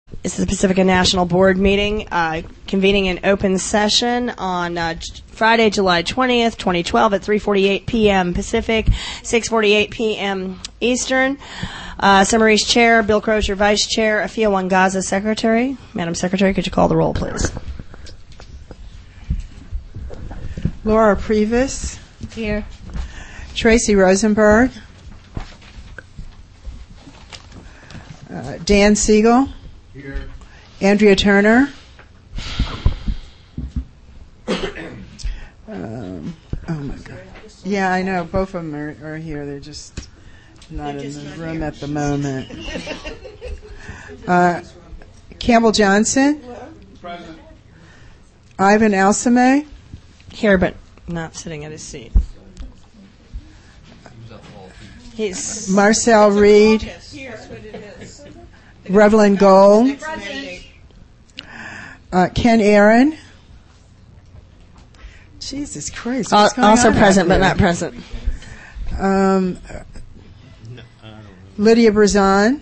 This is the Pacifica National Board meeting, convening an open session on Friday, July 20th, 2012 at 3:48 p.m. Pacific, 6:48 p.m. Eastern. Summary's Chair, Bill Crozier, Vice Chair, Afia Wangaza, Secretary. Madam Secretary, could you call the roll, please? Laura Previs. Here. Tracy Rosenberg. Dan Siegel. Here. Andrea Turner. Oh my God. Yeah, I know. Both of them are here. They're just not in the room at the moment. Campbell Johnson. Present. Ivan Alsame. Here, but not sitting at his seat. He's Marcel Reed. Revlin Gold. Ken Aaron. Jesus Christ. What's going also on present, out but there? not present. Lydia Brazan.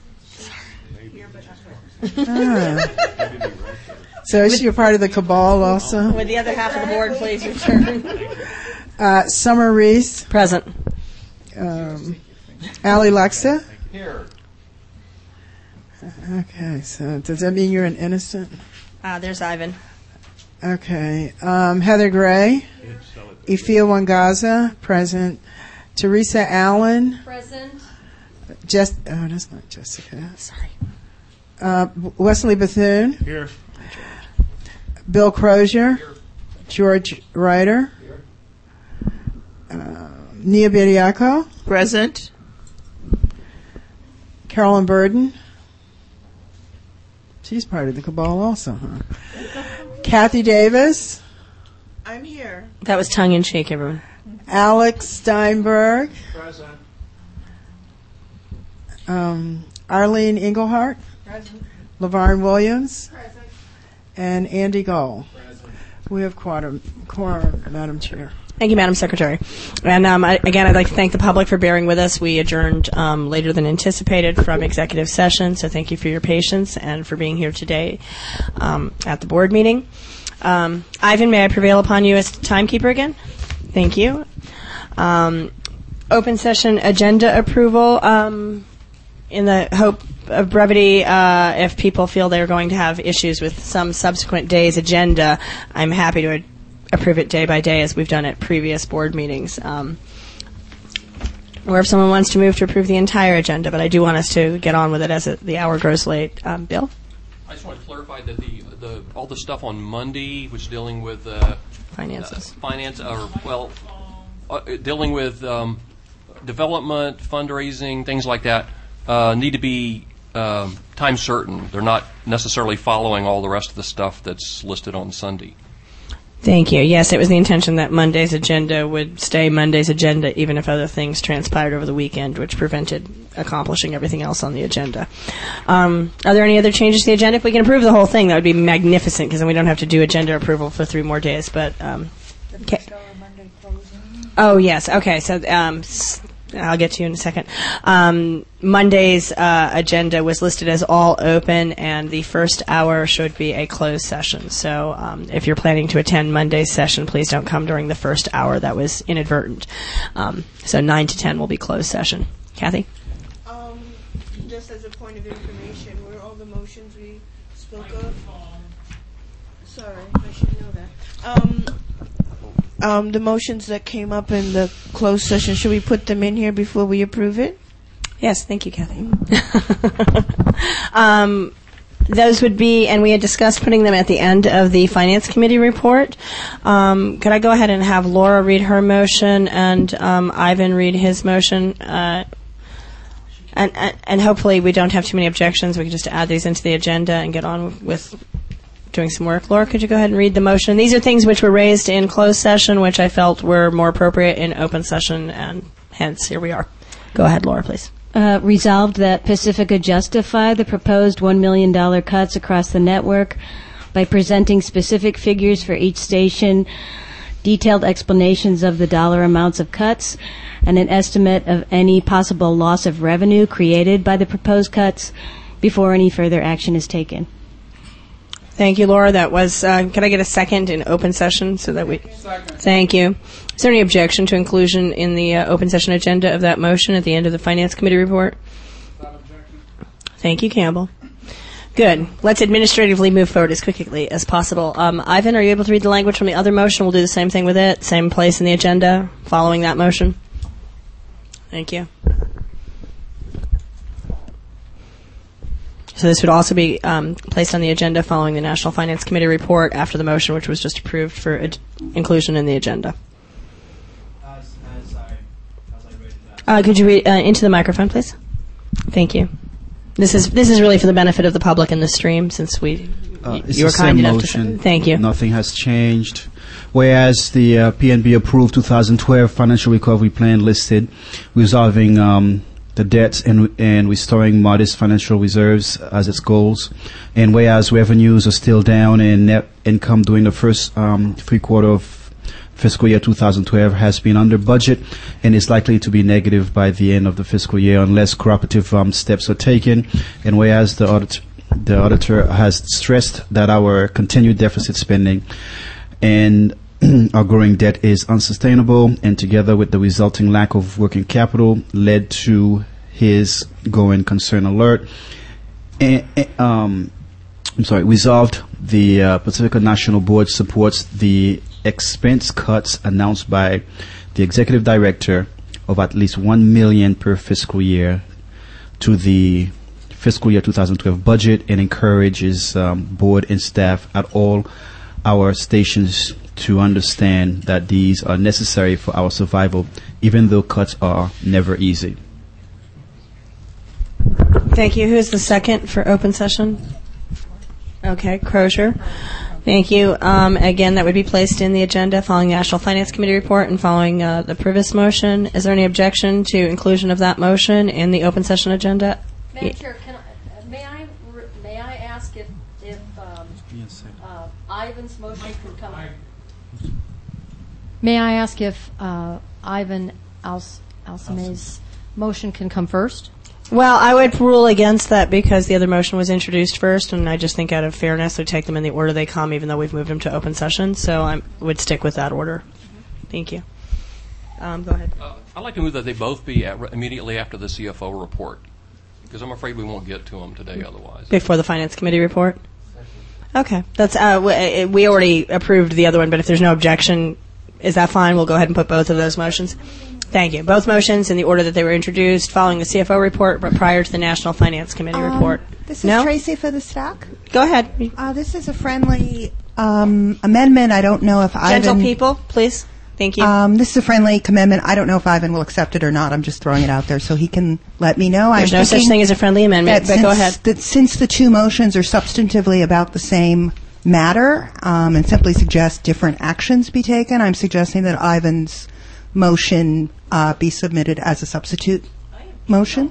So is she a part of the cabal also? Would the other half of the board please return? Summer Reese. Present. Ali Lexa. Here. Okay, so does that mean you're an innocent? There's Ivan. Okay. Heather Gray. Ifia Wangaza. Present. Teresa Allen. Present. Oh, that's not Jessica. Sorry. Wesley Bethune. Here. Bill Crozier. Here. George Ryder. Nia Bediaco. Present. Carolyn Burden. She's part of the cabal also, huh? Kathy Davis. I'm here. That was tongue-in-cheek, everyone. Alex Steinberg. Present. Arlene Engelhart. Present. LaVarn Williams. Present. And Andy Gull. Present. We have quorum, Madam Chair. Thank you, Madam Secretary. And again, I'd like to thank the public for bearing with us. We adjourned later than anticipated from executive session, so thank you for your patience and for being here today at the board meeting. Ivan, may I prevail upon you as timekeeper again? Thank you. Open session agenda approval. In the hope of brevity, if people feel they're going to have issues with some subsequent day's agenda, I'm happy to approve it day by day as we've done at previous board meetings. Or if someone wants to move to approve the entire agenda, but I do want us to get on with it as the hour grows late. Bill? I just want to clarify that all the stuff on Monday, which is dealing with Finances. Dealing with development, fundraising, things like that, need to be time certain. They're not necessarily following all the rest of the stuff that's listed on Sunday. Thank you. Yes, it was the intention that Monday's agenda would stay Monday's agenda, even if other things transpired over the weekend, which prevented accomplishing everything else on the agenda. Are there any other changes to the agenda? If we can approve the whole thing, that would be magnificent, because then we don't have to do agenda approval for 3 more days. But oh, yes. Okay, so I'll get to you in a second. Monday's agenda was listed as all open, and the first hour should be a closed session. So if you're planning to attend Monday's session, please don't come during the first hour. That was inadvertent. So 9 to 10 will be closed session. Kathy? Just as a point of information, were all the motions we spoke of? Sorry, I should know that. The motions that came up in the closed session, should we put them in here before we approve it? Yes, thank you, Kathy. Those would be, and we had discussed putting them at the end of the Finance Committee report. Could I go ahead and have Laura read her motion and Ivan read his motion? And hopefully we don't have too many objections. We can just add these into the agenda and get on with doing some work. Laura, could you go ahead and read the motion? These are things which were raised in closed session, which I felt were more appropriate in open session, and hence here we are. Go ahead, Laura, please. Resolved that Pacifica justify the proposed $1 million cuts across the network by presenting specific figures for each station, detailed explanations of the dollar amounts of cuts, and an estimate of any possible loss of revenue created by the proposed cuts before any further action is taken. Thank you, Laura. That was, can I get a second in open session so that we... Second. Thank you. Is there any objection to inclusion in the open session agenda of that motion at the end of the Finance Committee report? Without objection. Thank you, Campbell. Good. Let's administratively move forward as quickly as possible. Ivan, are you able to read the language from the other motion? We'll do the same thing with it, same place in the agenda, following that motion. Thank you. So this would also be placed on the agenda following the National Finance Committee report after the motion, which was just approved for inclusion in the agenda. As I read it. Could you read into the microphone, please? Thank you. This is really for the benefit of the public in the stream, since you were kind enough to. Thank you. Nothing has changed. Whereas the PNB approved 2012 financial recovery plan listed resolving the debts and restoring modest financial reserves as its goals. And whereas revenues are still down and net income during the first 3 quarters of fiscal year 2012 has been under budget and is likely to be negative by the end of the fiscal year unless cooperative steps are taken. And whereas the auditor has stressed that our continued deficit spending and our growing debt is unsustainable, and together with the resulting lack of working capital led to his going concern alert. Resolved, the Pacifica National Board supports the expense cuts announced by the executive director of at least $1 million per fiscal year to the fiscal year 2012 budget, and encourages board and staff at all our stations to understand that these are necessary for our survival, even though cuts are never easy. Thank you. Who is the second for open session? Okay, Crozier. Thank you. Again, that would be placed in the agenda following the National Finance Committee report and following the previous motion. Is there any objection to inclusion of that motion in the open session agenda? Madam Chair, may I ask if Ivan's motion can come? May I ask if Ivan Alsame's motion can come first? Well, I would rule against that because the other motion was introduced first, and I just think out of fairness we take them in the order they come, even though we've moved them to open session. So I would stick with that order. Thank you. Go ahead. I'd like to move that they both be immediately after the CFO report, because I'm afraid we won't get to them today otherwise. Before the Finance Committee report? Okay. That's we already approved the other one, but if there's no objection, is that fine? We'll go ahead and put both of those motions. Thank you. Both motions in the order that they were introduced, following the CFO report, but prior to the National Finance Committee report. This is Tracy for the stock. Go ahead. This is a friendly amendment. I don't know if Ivan... Gentle people, please. Thank you. This is a friendly amendment. I don't know if Ivan will accept it or not. I'm just throwing it out there so he can let me know. There's no such thing as a friendly amendment, but go ahead. Since the two motions are substantively about the same matter and simply suggest different actions be taken, I'm suggesting that Ivan's motion be submitted as a substitute motion.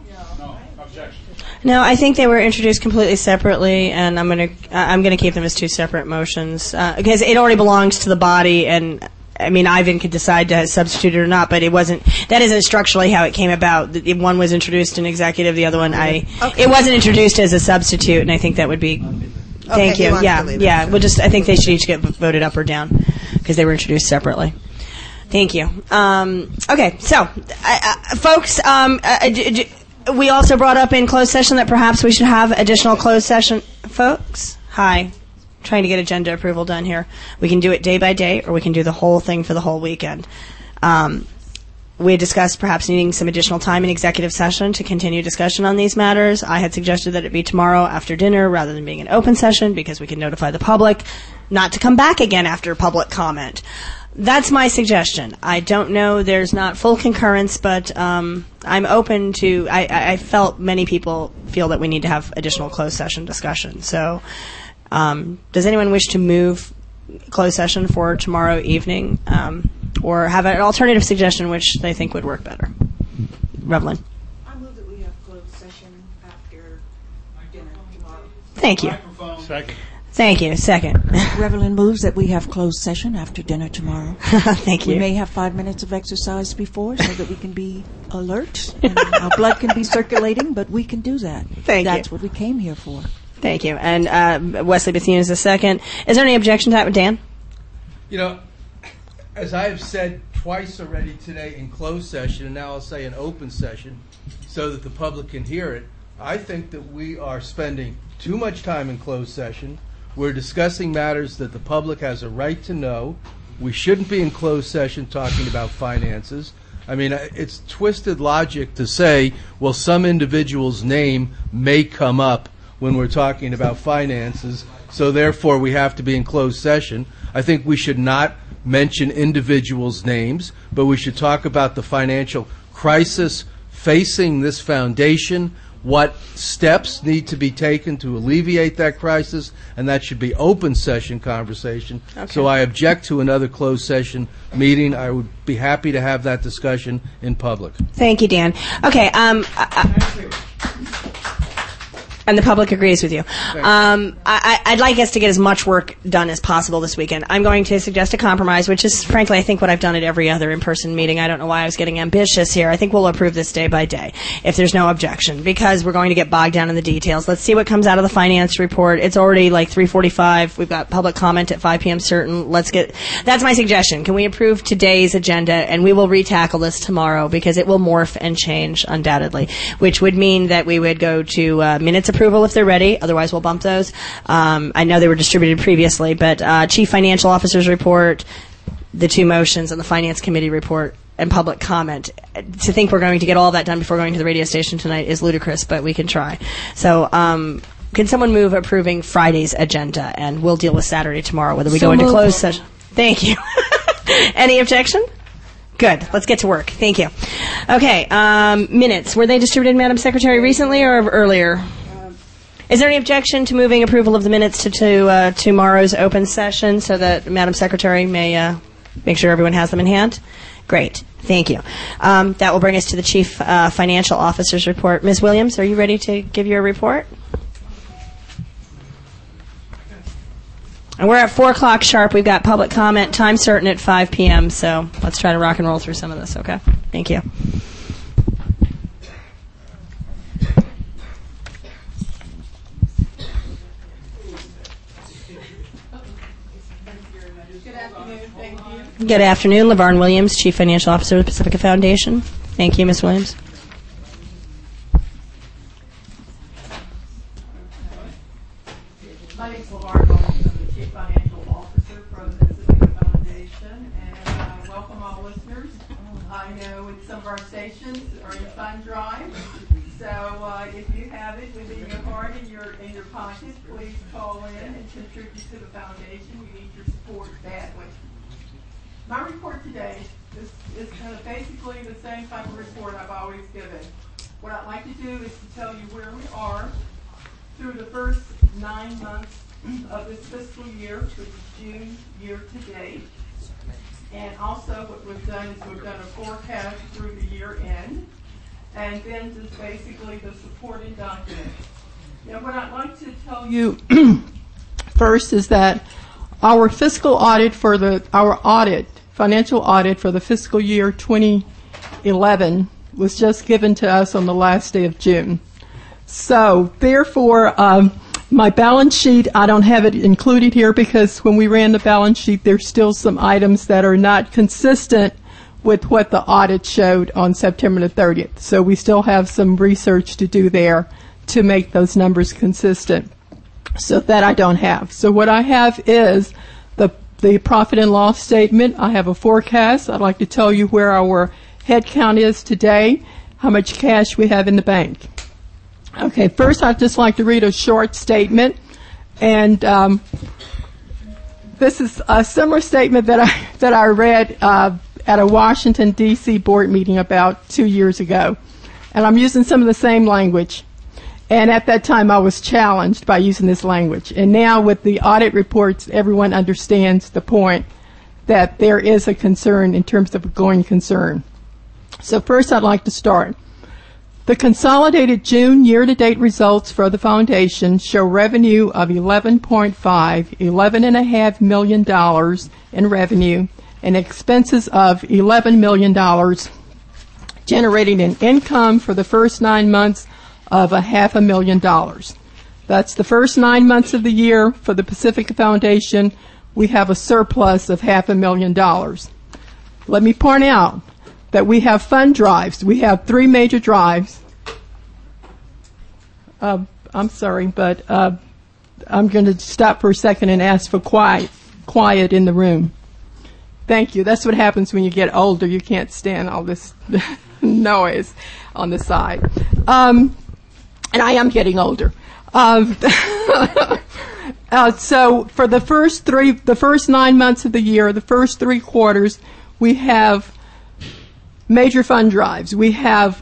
No, I think they were introduced completely separately, and I'm gonna keep them as two separate motions because it already belongs to the body. And I mean, Ivan could decide to substitute it or not, but it wasn't. That isn't structurally how it came about. One was introduced in executive, the other one it wasn't introduced as a substitute, and I think that would be. Thank you. Yeah. We'll just. I think they should each get voted up or down because they were introduced separately. Thank you. Okay, so, folks, we also brought up in closed session that perhaps we should have additional closed session. Folks, hi. Trying to get agenda approval done here. We can do it day by day, or we can do the whole thing for the whole weekend. We discussed perhaps needing some additional time in executive session to continue discussion on these matters. I had suggested that it be tomorrow after dinner rather than being an open session because we can notify the public not to come back again after public comment. That's my suggestion. I don't know. There's not full concurrence, but I'm open to. I felt many people feel that we need to have additional closed session discussion. So, does anyone wish to move closed session for tomorrow evening, or have an alternative suggestion which they think would work better? Revlin. I move that we have closed session after dinner tomorrow. Thank you. Second. Thank you. Second. Reverend moves that we have closed session after dinner tomorrow. Thank you. We may have 5 minutes of exercise before so that we can be alert and our blood can be circulating, but we can do that. Thank you. That's what we came here for. Thank you. And Wesley Bethune is the second. Is there any objection to that with Dan? You know, as I have said twice already today in closed session, and now I'll say in open session so that the public can hear it, I think that we are spending too much time in closed session. We're discussing matters that the public has a right to know. We shouldn't be in closed session talking about finances. I mean, it's twisted logic to say, well, some individual's name may come up when we're talking about finances, so therefore we have to be in closed session. I think we should not mention individuals' names, but we should talk about the financial crisis facing this foundation, what steps need to be taken to alleviate that crisis, and that should be open session conversation. Okay. So I object to another closed session meeting. I would be happy to have that discussion in public. Thank you, Dan. Okay. And the public agrees with you. I'd like us to get as much work done as possible this weekend. I'm going to suggest a compromise, which is, frankly, I think what I've done at every other in-person meeting. I don't know why I was getting ambitious here. I think we'll approve this day by day, if there's no objection, because we're going to get bogged down in the details. Let's see what comes out of the finance report. It's already like 3:45. We've got public comment at 5 p.m. certain. That's my suggestion. Can we approve today's agenda, and we will retackle this tomorrow, because it will morph and change undoubtedly, which would mean that we would go to minutes approval if they're ready. Otherwise, we'll bump those. I know they were distributed previously, but Chief Financial Officer's report, the two motions, and the Finance Committee report, and public comment. To think we're going to get all that done before going to the radio station tonight is ludicrous, but we can try. So can someone move approving Friday's agenda, and we'll deal with Saturday tomorrow, whether we go into closed session. Thank you. Any objection? Good. Let's get to work. Thank you. Okay. Minutes. Were they distributed, Madam Secretary, recently or earlier? Is there any objection to moving approval of the minutes to tomorrow's open session so that Madam Secretary may make sure everyone has them in hand? Great. Thank you. That will bring us to the Chief Financial Officer's report. Ms. Williams, are you ready to give your report? And we're at 4 o'clock sharp. We've got public comment, time certain at 5 p.m., so let's try to rock and roll through some of this, okay? Thank you. Good afternoon. LaVarn Williams, Chief Financial Officer of the Pacifica Foundation. Thank you, Ms. Williams. My name is LaVarn Williams. I'm the Chief Financial Officer for the Pacifica Foundation, and welcome all listeners. I know with some of our stations are in fund drive, so if you have it within your heart and in your pocket, please call in and contribute to the foundation. We need your support badly. My report today is kind of basically the same type of report I've always given. What I'd like to do is to tell you where we are through the first 9 months of this fiscal year, which is June year to date. And also what we've done is we've done a forecast through the year end, and then just basically the supporting documents. Now what I'd like to tell you first is that our fiscal audit financial audit for the fiscal year 2011 was just given to us on the last day of June. So, therefore, my balance sheet, I don't have it included here because when we ran the balance sheet, there's still some items that are not consistent with what the audit showed on September the 30th. So we still have some research to do there to make those numbers consistent. So that I don't have. So what I have is the profit and loss statement. I have a forecast. I'd like to tell you where our head count is today, how much cash we have in the bank. Okay, first I'd just like to read a short statement. And this is a similar statement that I read at a Washington, D.C. board meeting about 2 years ago. And I'm using some of the same language. And at that time, I was challenged by using this language. And now with the audit reports, everyone understands the point that there is a concern in terms of a going concern. So first, I'd like to start. The consolidated June year-to-date results for the foundation show revenue of $11.5 million in revenue and expenses of $11 million, generating an income for the first 9 months of $500,000. That's the first 9 months of the year for the Pacifica Foundation. We have a surplus of $500,000. Let me point out that we have fund drives. We have 3 major drives. I'm sorry, but I'm going to stop for a second and ask for quiet in the room. Thank you. That's what happens when you get older. You can't stand all this noise on the side. And I am getting older. So for the first 9 months of the year, the first 3 quarters, we have major fund drives. We have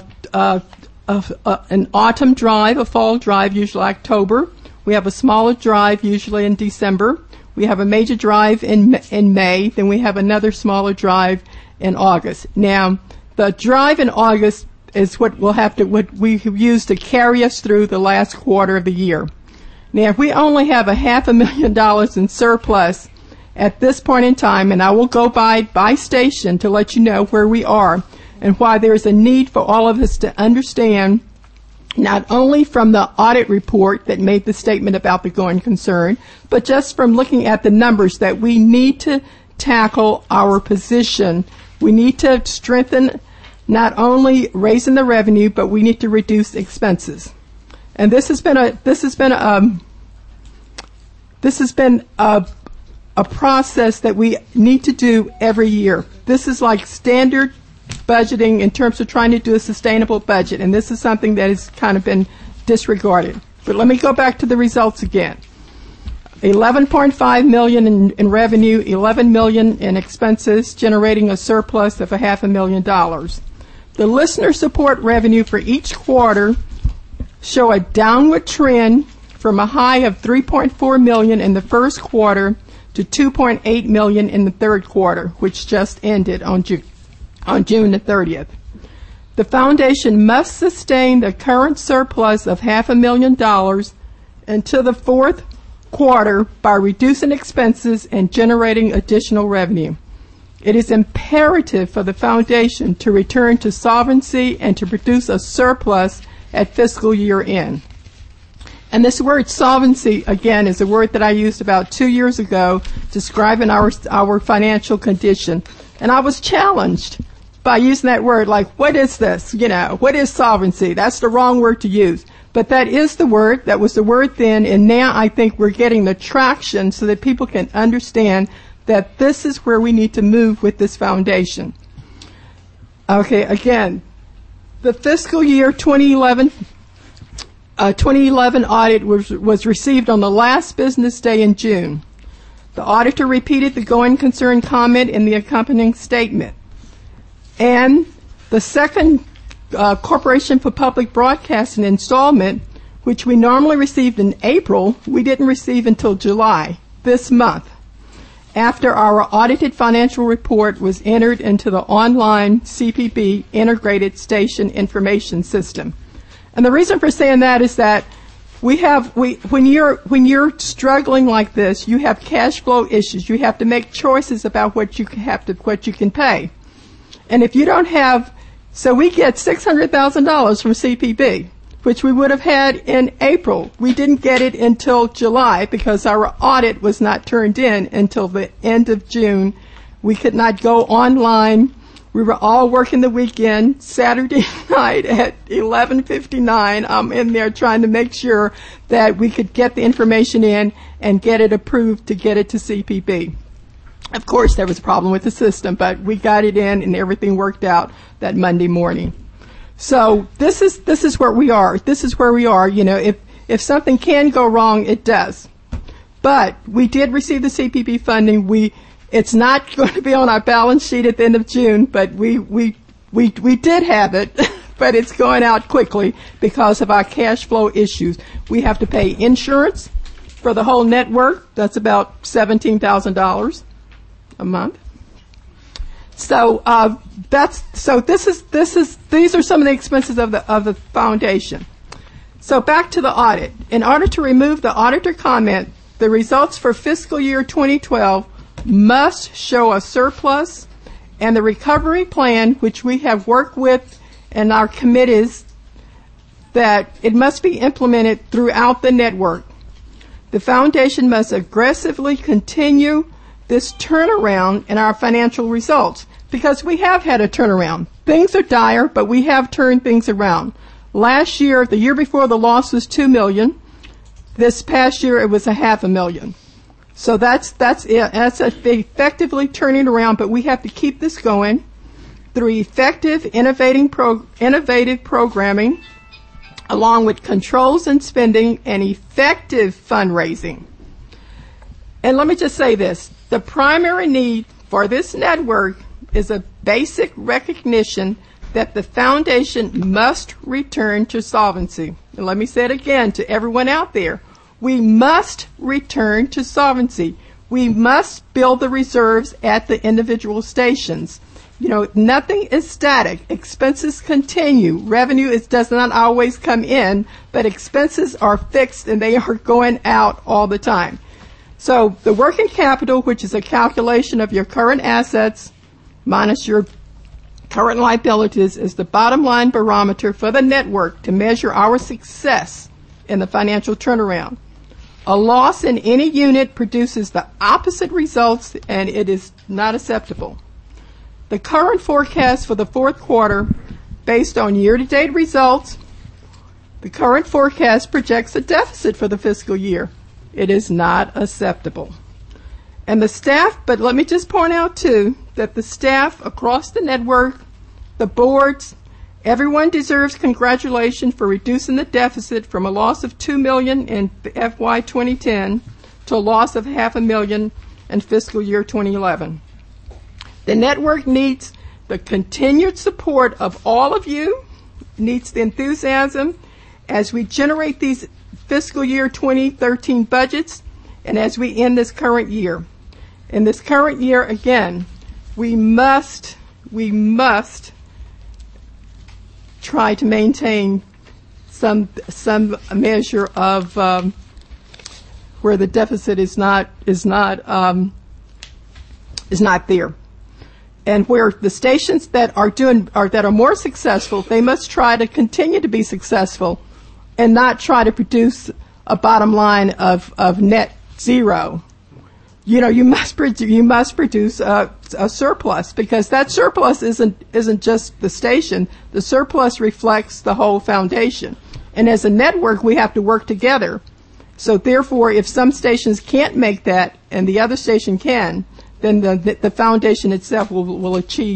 an autumn drive, a fall drive, usually October. We have a smaller drive, usually in December. We have a major drive in May. Then we have another smaller drive in August. Now, the drive in August is what we use to carry us through the last quarter of the year. Now, if we only have $500,000 in surplus at this point in time, and I will go by station to let you know where we are and why there is a need for all of us to understand, not only from the audit report that made the statement about the going concern, but just from looking at the numbers that we need to tackle our position. We need to strengthen not only raising the revenue, but we need to reduce expenses. And this has been a process that we need to do every year. This is like standard budgeting in terms of trying to do a sustainable budget, and this is something that has kind of been disregarded. But let me go back to the results again. $11.5 million in revenue, $11 million in expenses, generating a surplus of $500,000. The listener support revenue for each quarter show a downward trend from a high of $3.4 million in the first quarter to $2.8 million in the third quarter, which just ended on June the 30th. The foundation must sustain the current surplus of $500,000 until the fourth quarter by reducing expenses and generating additional revenue. It is imperative for the foundation to return to solvency and to produce a surplus at fiscal year end. And this word solvency, again, is a word that I used about 2 years ago describing our financial condition. And I was challenged by using that word, like, what is this? What is solvency? That's the wrong word to use. But that is the word. That was the word then. And now I think we're getting the traction so that people can understand that this is where we need to move with this foundation. Okay, again, the fiscal year 2011 audit was received on the last business day in June. The auditor repeated the going concern comment in the accompanying statement. And the second Corporation for Public Broadcasting installment, which we normally received in April, we didn't receive until July, this month, after our audited financial report was entered into the online CPB Integrated Station Information System. And the reason for saying that is that when you're struggling like this, you have cash flow issues. You have to make choices about what you can pay. And if you don't have, so we get $600,000 from CPB, which we would have had in April. We didn't get it until July because our audit was not turned in until the end of June. We could not go online. We were all working the weekend. Saturday night at 11:59, I'm in there trying to make sure that we could get the information in and get it approved to get it to CPB. Of course, there was a problem with the system, but we got it in and everything worked out that Monday morning. So this is where we are. This is where we are. If something can go wrong, it does. But we did receive the CPB funding. It's not going to be on our balance sheet at the end of June, but we did have it, but it's going out quickly because of our cash flow issues. We have to pay insurance for the whole network. That's about $17,000 a month. So these are some of the expenses of the foundation. So back to the audit. In order to remove the auditor comment, the results for fiscal year 2012 must show a surplus, and the recovery plan, which we have worked with and our committees, that it must be implemented throughout the network. The foundation must aggressively continue this turnaround in our financial results, because we have had a turnaround. Things are dire, but we have turned things around. Last year, the year before, the loss was $2 million. This past year, it was $500,000. So that's it. That's effectively turning around, but we have to keep this going through effective, innovative programming, along with controls and spending and effective fundraising. And let me just say this. The primary need for this network is a basic recognition that the foundation must return to solvency. And let me say it again to everyone out there. We must return to solvency. We must build the reserves at the individual stations. You know, nothing is static. Expenses continue. Revenue does not always come in, but expenses are fixed and they are going out all the time. So the working capital, which is a calculation of your current assets minus your current liabilities, is the bottom line barometer for the network to measure our success in the financial turnaround. A loss in any unit produces the opposite results, and it is not acceptable. The current forecast for the fourth quarter, based on year-to-date results, the current forecast projects a deficit for the fiscal year. It is not acceptable. And the staff, but let me just point out too, that the staff across the network, the boards, everyone deserves congratulations for reducing the deficit from a loss of $2 million in FY 2010 to a loss of $500,000 in fiscal year 2011. The network needs the continued support of all of you, needs the enthusiasm as we generate these fiscal year 2013 budgets and as we end this current year. In this current year, again, we must try to maintain some measure of where the deficit is not there, and where the stations that are more successful, they must try to continue to be successful, and not try to produce a bottom line of net zero. You know, you must produce a surplus, because that surplus isn't just the station. The surplus reflects the whole foundation. And as a network, we have to work together. So therefore, if some stations can't make that and the other station can, then the foundation itself will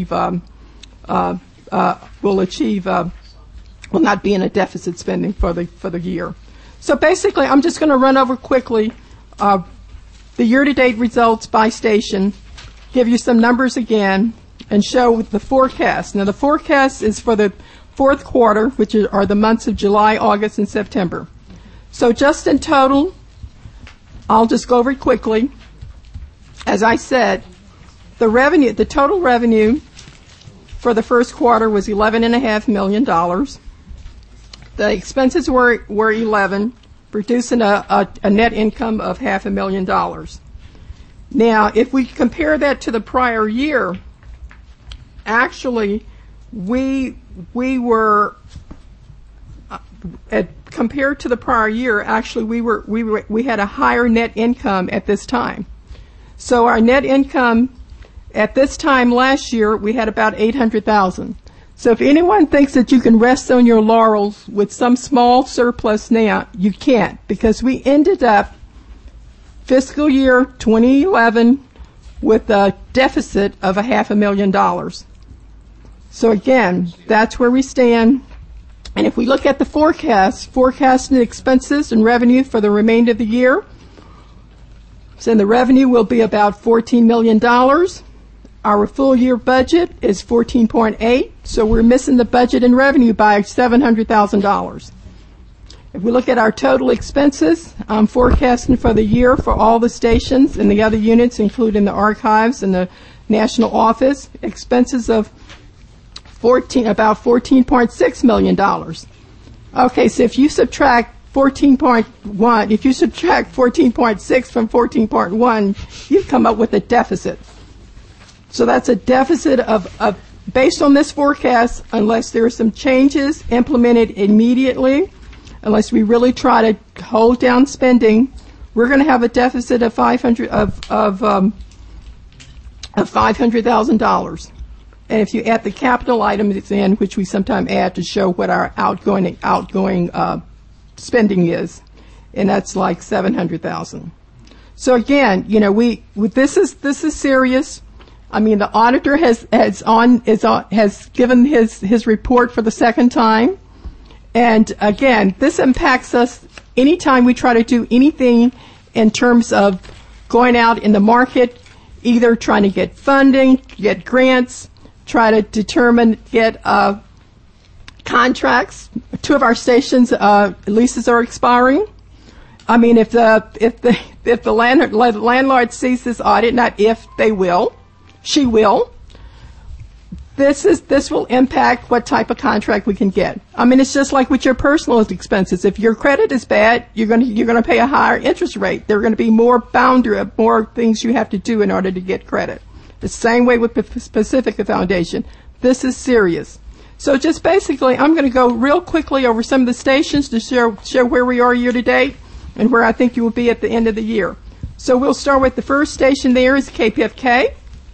not be in a deficit spending for the year. So basically, I'm just going to run over quickly the year-to-date results by station, give you some numbers again, and show the forecast. Now, the forecast is for the fourth quarter, which are the months of July, August, and September. So just in total, I'll just go over it quickly. As I said, the total revenue for the first quarter was $11.5 million. The expenses were 11, producing a net income of $500,000. Now, if we compare that to the prior year, actually, we were compared to the prior year. Actually, we had a higher net income at this time. So our net income at this time last year, we had about $800,000. So if anyone thinks that you can rest on your laurels with some small surplus now, you can't, because we ended up fiscal year 2011 with a deficit of $500,000. So again, that's where we stand. And if we look at the forecasting expenses and revenue for the remainder of the year, so the revenue will be about $14 million. Our full year budget is 14.8, so we're missing the budget and revenue by $700,000. If we look at our total expenses, I'm forecasting for the year for all the stations and the other units, including the archives and the national office, expenses of about $14.6 million. Okay, so if you subtract 14.1, if you subtract 14.6 from 14.1, you come up with a deficit. So that's a deficit of based on this forecast, unless there are some changes implemented immediately, unless we really try to hold down spending, we're going to have a deficit of $500,000. And if you add the capital items in, which we sometimes add to show what our outgoing spending is, and that's like $700,000. So again, this is serious. I mean, the auditor has given his report for the second time, and again, this impacts us anytime we try to do anything in terms of going out in the market, either trying to get funding, get grants, try to get contracts. 2 of our stations leases are expiring. I mean, if the landlord sees this audit, not if, they will. She will. This will impact what type of contract we can get. I mean, it's just like with your personal expenses. If your credit is bad, you're going to pay a higher interest rate. There are going to be more things you have to do in order to get credit. The same way with the Pacifica Foundation. This is serious. So just basically, I'm going to go real quickly over some of the stations to show where we are year to date and where I think you will be at the end of the year. So we'll start with the first station there is KPFK.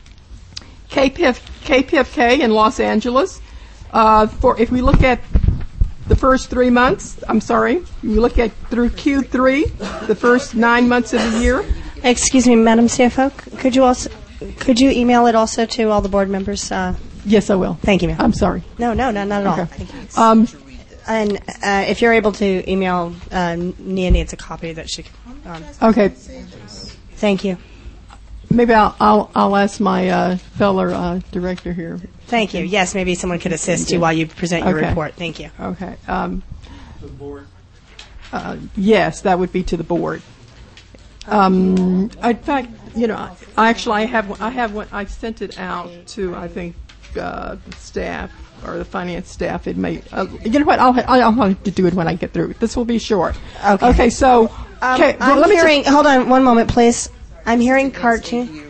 KPFK in Los Angeles. If we look at the first 3 months, we look at through Q3, the first 9 months of the year. Excuse me, Madam CFO, could you email it also to all the board members? Yes, I will. Thank you, ma'am. I'm sorry. No, not at all. Okay. And if you're able to email, Nia needs a copy that she can. Okay. Thank you. Maybe I'll ask my fellow director here. Thank you. Yes, maybe someone could assist you while you present your report. Thank you. Okay. To the board. Yes, that would be to the board. In fact, I have one. I sent it out to the staff or the finance staff. It may. You know what? I'll have to do it when I get through. This will be short. Okay. So. Okay. Hold on one moment, please. I'm hearing cartoon.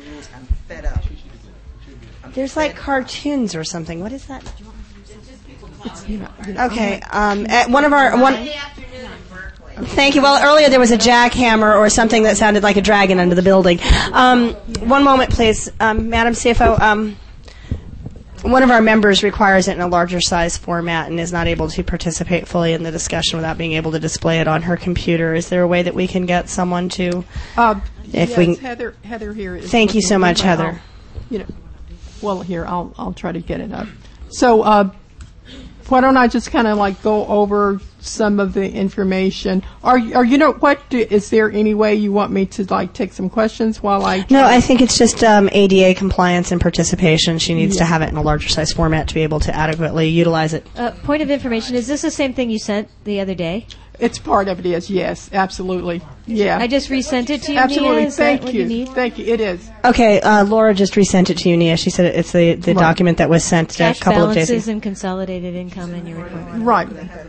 There's like cartoons or something. What is that? Okay. Thank you. Well, earlier there was a jackhammer or something that sounded like a dragon under the building. One moment, please, Madam CFO. One of our members requires it in a larger size format and is not able to participate fully in the discussion without being able to display it on her computer. Is there a way that we can get someone to? Yes, Heather here is. Thank you so much, Heather. Here I'll try to get it up. So why don't I just kind of go over some of the information? Is there any way you want me to take some questions while I? No, I think it's just ADA compliance and participation. She needs to have it in a larger size format to be able to adequately utilize it. Point of information: is this the same thing you sent the other day? It's part of it. Yes, absolutely. Yeah. I just resent it to you. Absolutely. Nia? Is Thank that what you. you need? Thank you. It is. Okay, Laura just resent it to you, Nia. She said it's the document that was sent a couple of days ago. Balances and consolidated income in your report. Right.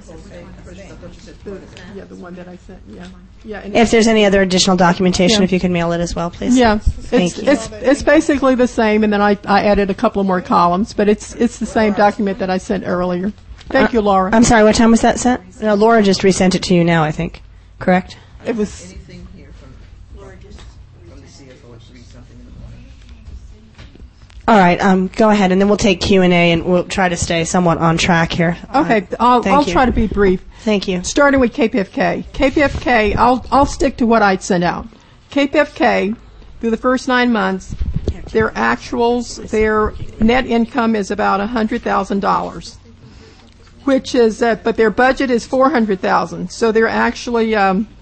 The one that I sent. Yeah. If there's any other additional documentation, if you could mail it as well, please. Yeah. Thank you. It's basically the same, and then I added a couple more columns, but it's the same document that I sent earlier. Thank you, Laura. I'm sorry, what time was that sent? No, Laura just resent it to you now, I think. Correct? It was. Anything here from Laura, just from the CFO at 3 something in the morning. All right, go ahead, and then we'll take Q&A, and we'll try to stay somewhat on track here. Okay, I'll try to be brief. Thank you. Starting with KPFK. KPFK, I'll stick to what I'd sent out. KPFK, through the first 9 months, their actuals, their net income is about $100,000. Which is, but their budget is $400,000, so they're actually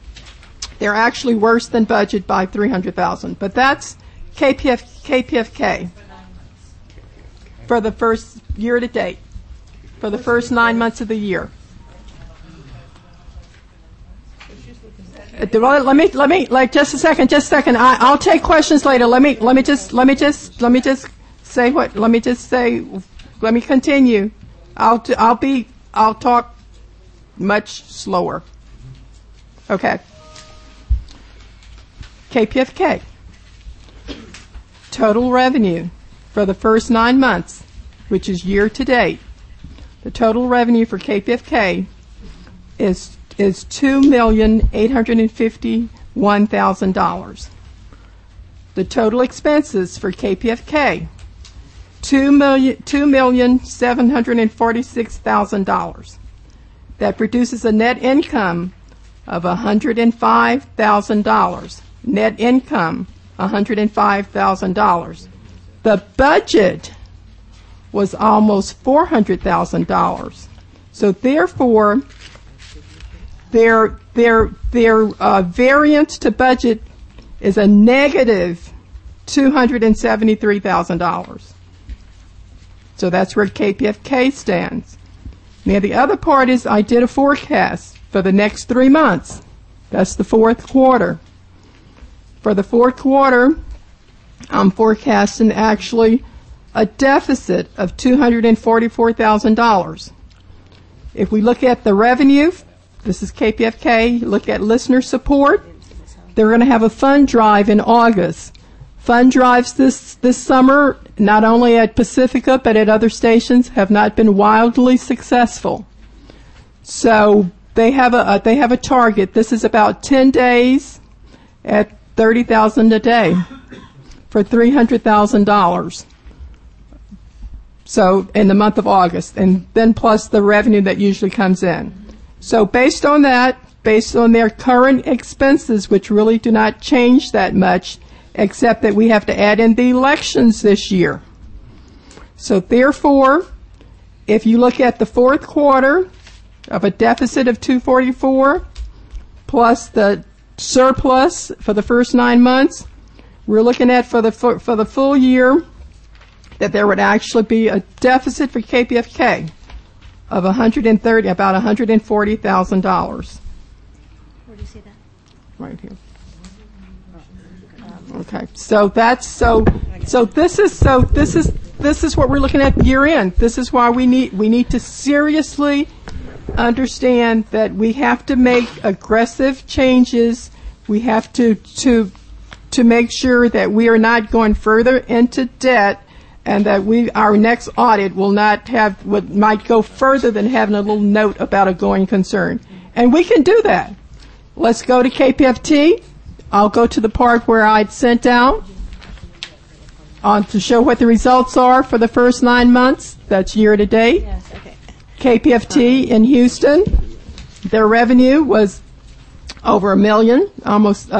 worse than budget by $300,000. But that's KPFK for the first year to date, for the first 9 months of the year. Let me just a second. I'll take questions later. Let me just say what. Let me just say. Let me continue. I'll talk much slower. Okay. KPFK. Total revenue for the first 9 months, which is year to date. The total revenue for KPFK is $2,851,000. The total expenses for KPFK, $2,746,000. That produces a net income of $105,000. Net income, $105,000. The budget was almost $400,000. So therefore, their variance to budget is a negative $273,000. So that's where KPFK stands. Now the other part is I did a forecast for the next 3 months. That's the fourth quarter. For the fourth quarter, I'm forecasting actually a deficit of $244,000. If we look at the revenue, this is KPFK, look at listener support, they're going to have a fund drive in August. Fund drives this summer, not only at Pacifica but at other stations, have not been wildly successful. So they have a target. This is about 10 days at $30,000 a day for $300,000. So in the month of August, and then plus the revenue that usually comes in. So based on that, based on their current expenses, which really do not change that much, except that we have to add in the elections this year. So therefore, if you look at the fourth quarter of a deficit of 244 plus the surplus for the first 9 months, we're looking at for the full year that there would actually be a deficit for KPFK of about $140,000. Where do you see that? Right here. Okay, so this is what we're looking at year end. This is why we need to seriously understand that we have to make aggressive changes. We have to make sure that we are not going further into debt, and that our next audit might go further than having a little note about a going concern. And we can do that. Let's go to KPFT. I'll go to the part where I'd sent out to show what the results are for the first 9 months. That's year to date. Yes, okay. KPFT in Houston, their revenue was over $1 million, almost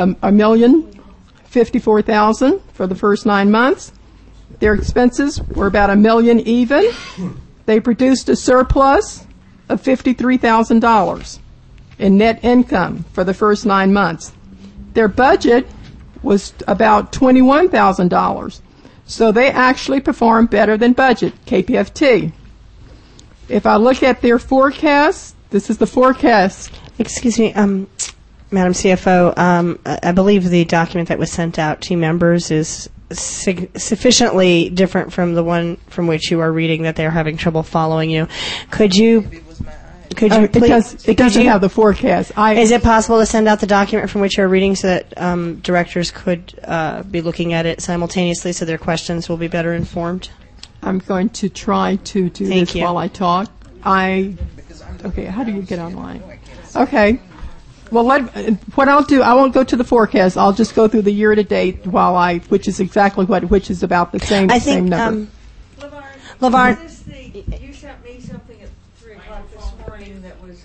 $1,054,000 for the first 9 months. Their expenses were about $1 million even. They produced a surplus of $53,000 in net income for the first 9 months. Their budget was about $21,000. So they actually performed better than budget, KPFT. If I look at their forecast, this is the forecast. Excuse me, Madam CFO, I believe the document that was sent out to members is sufficiently different from the one from which you are reading that they're having trouble following you. Could you please? It doesn't have the forecast. Is it possible to send out the document from which you're reading so that directors could be looking at it simultaneously so their questions will be better informed? I'm going to try to do this while I talk. Okay, how do you get online? Okay. Well, what I'll do, I won't go to the forecast. I'll just go through the year-to-date which is exactly which is about the same number. LeVar, you sent me something at 3 o'clock this morning that was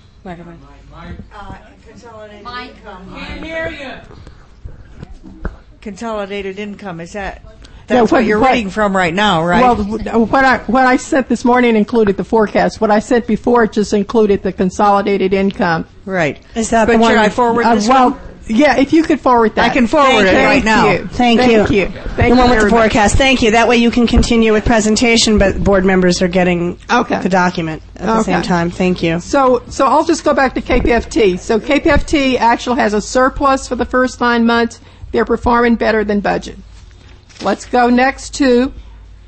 consolidated income. Can't hear you. Consolidated income, is that... That's what you're reading from right now, right? Well, what I sent this morning included the forecast. What I sent before just included the consolidated income. Right. Is that the one? Should I forward this one? Yeah, if you could forward that. I can forward it right now. Thank you. The one with the forecast. Thank you. That way you can continue with presentation, but board members are getting the document at the same time. Thank you. So I'll just go back to KPFT. So KPFT actually has a surplus for the first 9 months. They're performing better than budget. Let's go next to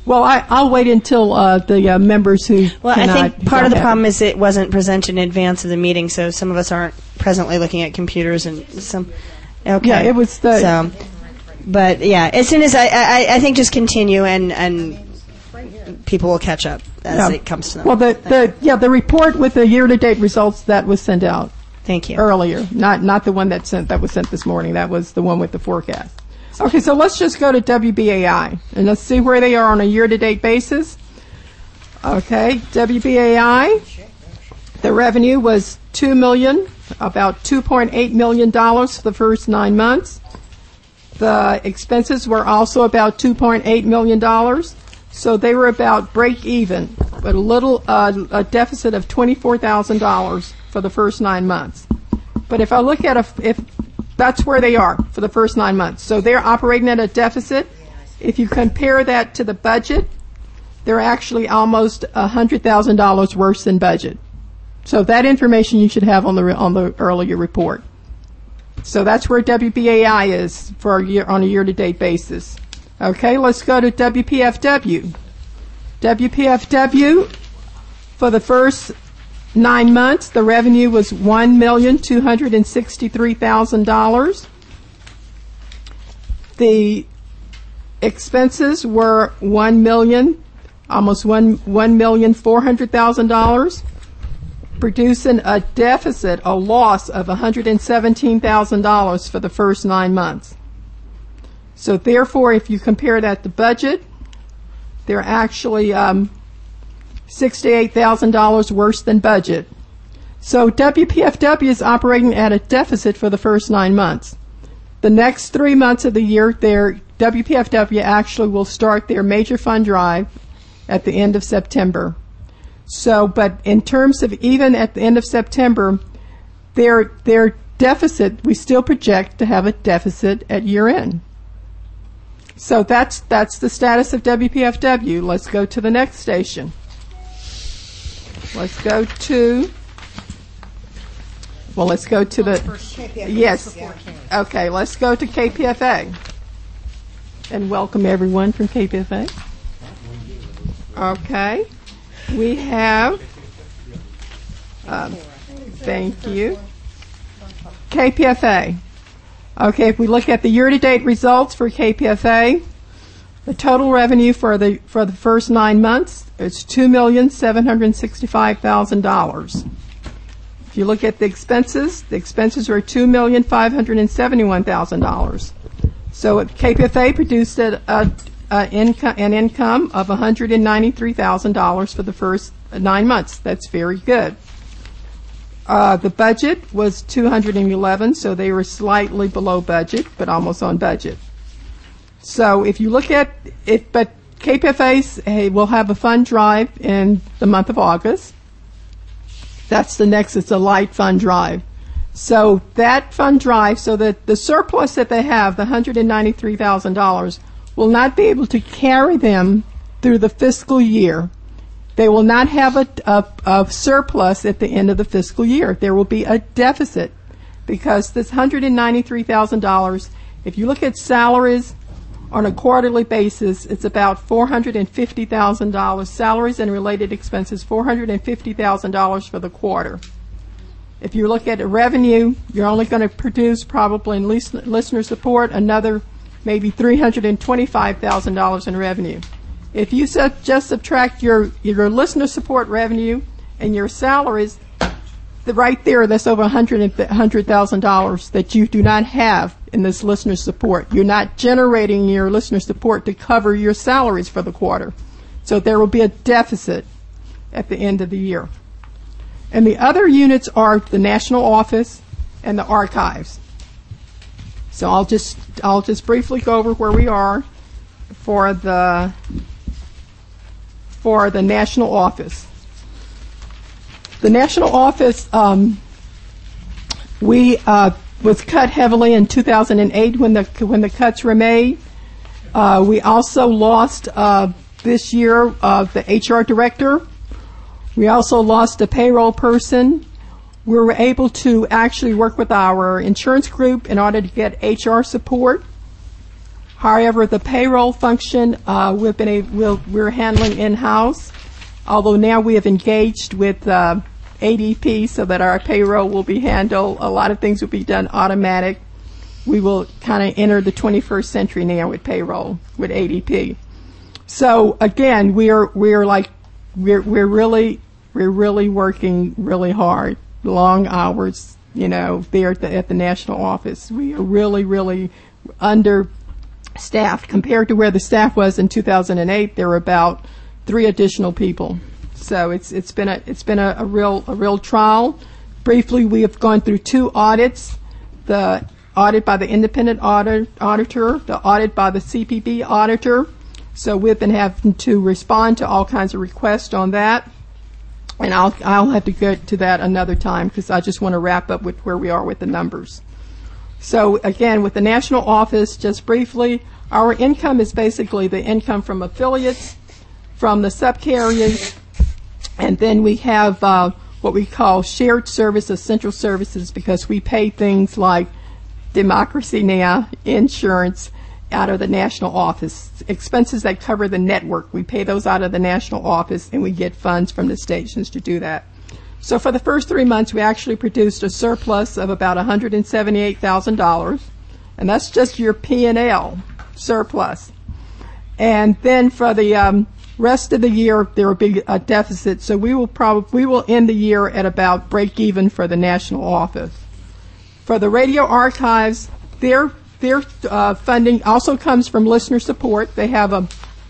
Well, I'll wait until the members who Well, I cannot think part of the don't have problem it. is it wasn't presented in advance of the meeting, so some of us aren't presently looking at computers and some. Okay. Yeah, it was the. So, but yeah, as soon as I think just continue and people will catch up as it comes to them. Well, the report with the year-to-date results that was sent out. Thank you. Earlier, not the one that was sent this morning. That was the one with the forecast. Okay, so let's just go to WBAI and let's see where they are on a year-to-date basis. Okay, WBAI, the revenue was about $2.8 million for the first 9 months. The expenses were also about $2.8 million. So they were about break even, but a deficit of $24,000 for the first 9 months. But if I look at if that's where they are for the first 9 months. So they're operating at a deficit. If you compare that to the budget, they're actually almost $100,000 worse than budget. So that information you should have on the earlier report. So that's where WBAI is on a year-to-date basis. Okay, let's go to WPFW. WPFW, for the first 9 months, the revenue was $1,263,000. The expenses were almost $1,400,000, producing a deficit, a loss of $117,000 for the first 9 months. So therefore, if you compare that to budget, they're actually $68,000 worse than budget. So WPFW is operating at a deficit for the first 9 months. The next 3 months of the year, WPFW actually will start their major fund drive at the end of September. So, but in terms of even at the end of September, their deficit, we still project to have a deficit at year end. So that's the status of WPFW. Let's go to the next station. Let's go to the, yes. Okay, let's go to KPFA. And welcome everyone from KPFA. Okay. We have, thank you, KPFA. Okay, if we look at the year-to-date results for KPFA, the total revenue for the first 9 months is $2,765,000. If you look at the expenses were $2,571,000. So KPFA produced an income of $193,000 for the first 9 months. That's very good. The budget was $211,000, so they were slightly below budget, but almost on budget. So if you look at it, but KPFA will have a fund drive in the month of August. That's the next, it's a light fund drive. So that fund drive, so that the surplus that they have, the $193,000, will not be able to carry them through the fiscal year. They will not have a surplus at the end of the fiscal year. There will be a deficit because this $193,000, if you look at salaries on a quarterly basis, it's about $450,000. Salaries and related expenses, $450,000 for the quarter. If you look at revenue, you're only going to produce probably in listener support another maybe $325,000 in revenue. If you just subtract your listener support revenue and your salaries, right there, that's over $100,000 that you do not have in this listener support. You're not generating your listener support to cover your salaries for the quarter. So there will be a deficit at the end of the year. And the other units are the national office and the archives. So I'll just briefly go over where we are for the national office. The national office was cut heavily in 2008 when the cuts were made. We also lost this year the HR director. We also lost a payroll person. We were able to actually work with our insurance group in order to get HR support. However, the payroll function we're handling in-house, although now we have engaged with ADP so that our payroll will be handled. A lot of things will be done automatic. We will kind of enter the 21st century now with payroll with ADP. So again, we're really working really hard, long hours, there at the national office. We are really understaffed compared to where the staff was in 2008. There were about 3 additional people. So it's been a real trial. Briefly, we have gone through 2 audits: the audit by the independent auditor, the audit by the CPB auditor. So we've been having to respond to all kinds of requests on that. And I'll have to get to that another time because I just want to wrap up with where we are with the numbers. So again, with the national office, just briefly, our income is basically the income from affiliates, from the subcarriers, and then we have what we call shared service, essential services, because we pay things like Democracy Now!, insurance, out of the national office. Expenses that cover the network, we pay those out of the national office, and we get funds from the stations to do that. So for the first 3 months, we actually produced a surplus of about $178,000, and that's just your P&L surplus. And then for the rest of the year, there will be a deficit, so we will end the year at about break even for the national office. For the radio archives, their funding also comes from listener support. They have an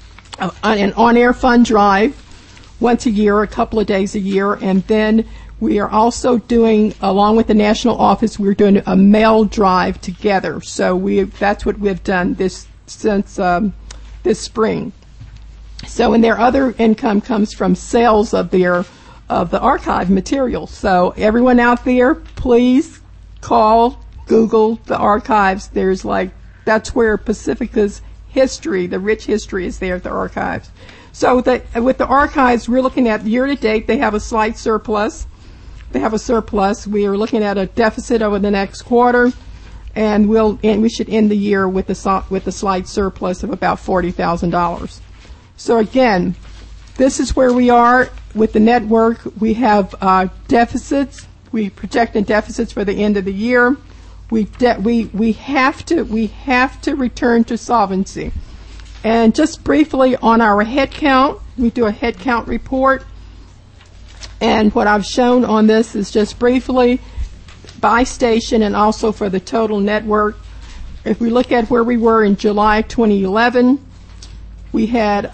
on-air fund drive once a year, a couple of days a year, and then we are also doing, along with the national office, we're doing a mail drive together. So that's what we've done since this spring. So, and their other income comes from sales of the archive material. So everyone out there, please call, Google the archives. That's where Pacifica's history, the rich history, is there at the archives. So with the archives, we're looking at year to date, they have a slight surplus. They have a surplus. We are looking at a deficit over the next quarter, and we should end the year with a slight surplus of about $40,000. So again, this is where we are with the network. We have deficits. We project deficits for the end of the year. We have to return to solvency. And just briefly on our head count, we do a head count report. And what I've shown on this is just briefly by station and also for the total network. If we look at where we were in July 2011, we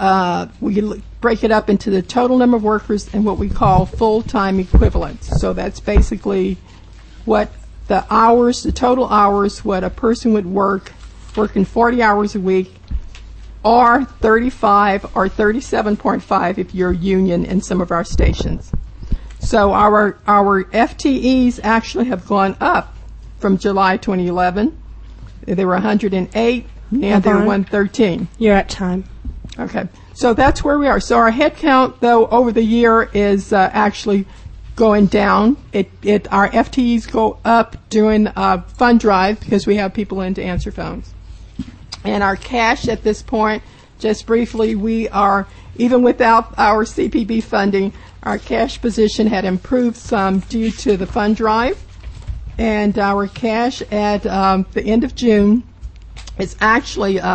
break it up into the total number of workers and what we call full-time equivalents. So that's basically what the total hours, what a person would working 40 hours a week, or 35 or 37.5 if you're union in some of our stations. So our FTEs actually have gone up from July 2011. They were 108, now they're 113. You're at time. Okay, so that's where we are. So our head count, though, over the year is actually going down. Our FTEs go up during fund drive because we have people in to answer phones. And our cash at this point, just briefly, we are, even without our CPB funding, our cash position had improved some due to the fund drive. And our cash at the end of June is actually is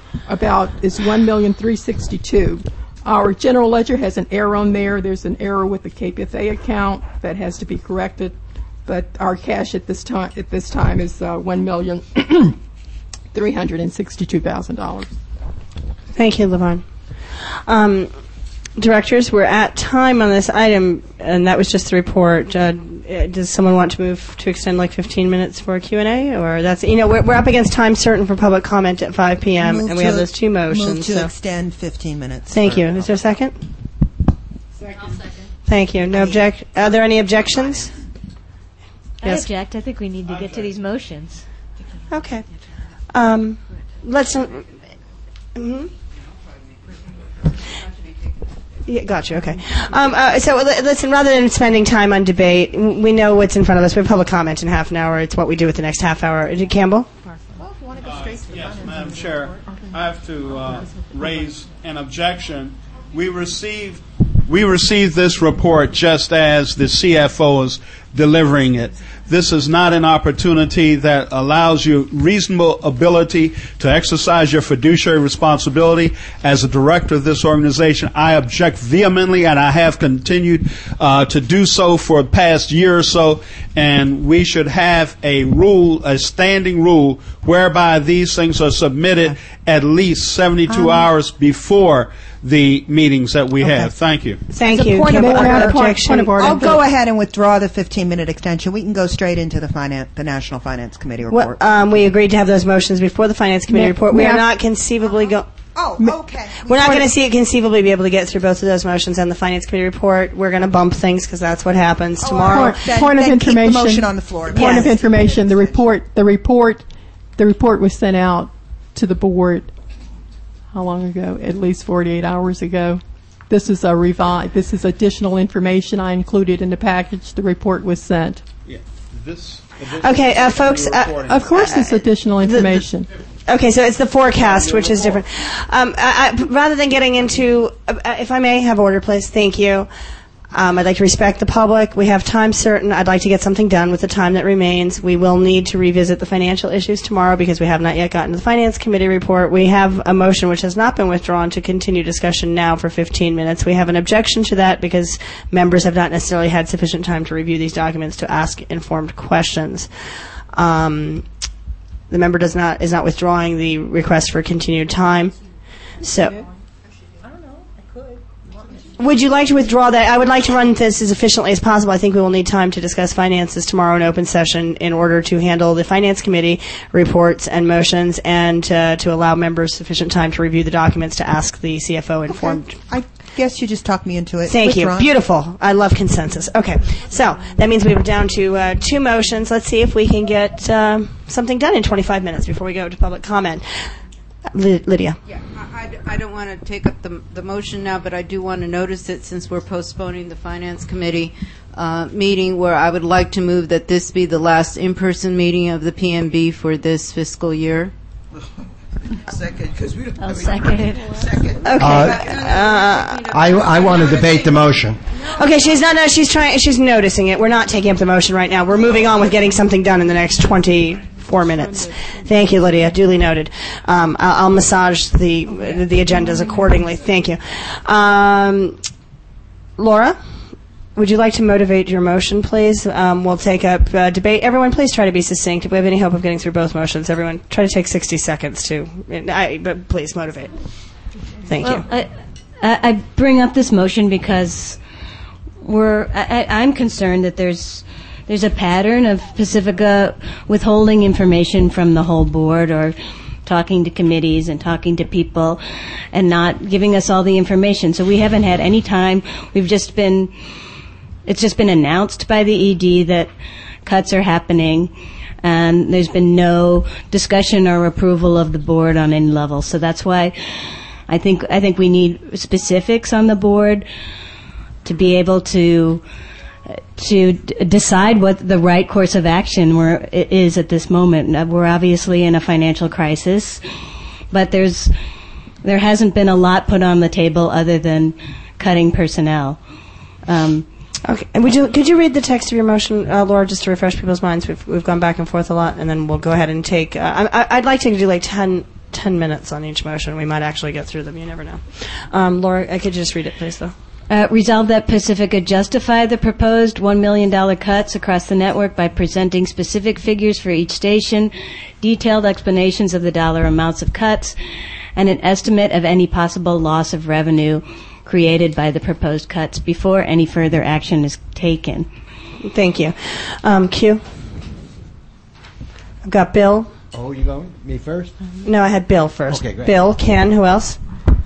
$1,362,000. Our general ledger has an error on there. There's an error with the KPFA account that has to be corrected. But our cash at this time is $1,362,000. Thank you, Levon. Directors, we're at time on this item, and that was just the report. Does someone want to move to extend 15 minutes for a Q&A? Or that's, we're up against time certain for public comment at 5 p.m., and we have those 2 motions. Move to extend 15 minutes. Thank you. Is there a second? I'll second. Thank you. Are there any objections? I object. I think we need to get to these motions. Okay. Let's... Yeah, gotcha. Okay. So listen, rather than spending time on debate, we know what's in front of us. We have public comment in half an hour. It's what we do with the next half hour. Campbell? Well, if you want to go straight Yes, Madam Chair, I have to raise an objection. We received this report just as the CFO is delivering it. This is not an opportunity that allows you reasonable ability to exercise your fiduciary responsibility. As a director of this organization, I object vehemently, and I have continued to do so for the past year or so. And we should have a rule, a standing rule, whereby these things are submitted at least 72 hours before the meetings that we have. Thank you. Thank you. Point of order. Objection. I'll go ahead and withdraw the 15-minute extension. We can go straight into the National Finance Committee report. Well, we agreed to have those motions before the Finance Committee report. We are not conceivably okay. We're not going to conceivably be able to get through both of those motions and the Finance Committee report. We're going to bump things because that's what happens tomorrow. Point of information. Keep the motion on the floor. Point of information. The report was sent out to the board. How long ago? At least 48 hours ago. This is additional information I included in the package. The report was sent. Yeah. Okay, folks. Of course, it's additional information. Okay, so it's the forecast, which is different. Rather than getting into, if I may have order, please. Thank you. I'd like to respect the public. We have time certain. I'd like to get something done with the time that remains. We will need to revisit the financial issues tomorrow because we have not yet gotten to the Finance Committee report. We have a motion which has not been withdrawn to continue discussion now for 15 minutes. We have an objection to that because members have not necessarily had sufficient time to review these documents to ask informed questions. The member is not withdrawing the request for continued time. So. Would you like to withdraw that? I would like to run this as efficiently as possible. I think we will need time to discuss finances tomorrow in open session in order to handle the Finance Committee reports and motions and to allow members sufficient time to review the documents to ask the CFO informed. Okay. I guess you just talked me into it. Thank you. Beautiful. I love consensus. Okay. So that means we were down to 2 motions. Let's see if we can get something done in 25 minutes before we go to public comment. Lydia. Yeah, I don't want to take up the motion now, but I do want to notice it since we're postponing the Finance Committee meeting, where I would like to move that this be the last in-person meeting of the PMB for this fiscal year. Second, because we don't. I'll second it. Second. Okay. I want to debate the motion. Okay, she's not. No, she's noticing it. We're not taking up the motion right now. We're moving on with getting something done in the next 24 minutes. Thank you, Lydia. Duly noted. I'll massage the agendas accordingly. Thank you. Laura, would you like to motivate your motion, please? We'll take up debate. Everyone, please try to be succinct. If we have any hope of getting through both motions, everyone try to take 60 seconds too. But please motivate. Thank you. I bring up this motion because I'm concerned that there's a pattern of Pacifica withholding information from the whole board or talking to committees and talking to people and not giving us all the information. So we haven't had any time. It's just been announced by the ED that cuts are happening, and there's been no discussion or approval of the board on any level. So that's why I think we need specifics on the board to be able to decide what the right course of action is at this moment. We're obviously in a financial crisis, but there hasn't been a lot put on the table other than cutting personnel. Okay, and could you read the text of your motion, Laura, just to refresh people's minds? We've gone back and forth a lot, and then we'll go ahead and take. I'd like to do like 10 minutes on each motion. We might actually get through them. You never know. Laura, could you just read it, please, though? Resolve that Pacifica justify the proposed $1 million cuts across the network by presenting specific figures for each station, detailed explanations of the dollar amounts of cuts, and an estimate of any possible loss of revenue created by the proposed cuts before any further action is taken. Thank you. Q. I've got Bill. Oh, you going? Me first? No, I had Bill first. Okay, great. Bill, Ken, who else?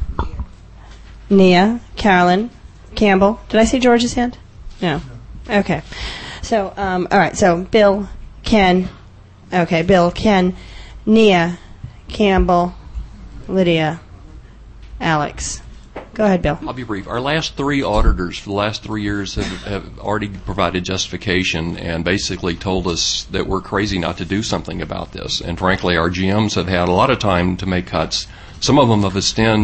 Nia, Carolyn, Campbell. Did I see George's hand? No. Okay. So, all right. So, Bill, Ken. Okay, Bill, Ken, Nia, Campbell, Lydia, Alex. Go ahead, Bill. I'll be brief. Our last three auditors for the last 3 years have already provided justification and basically told us that we're crazy not to do something about this. And frankly, our GMs have had a lot of time to make cuts. Some of them have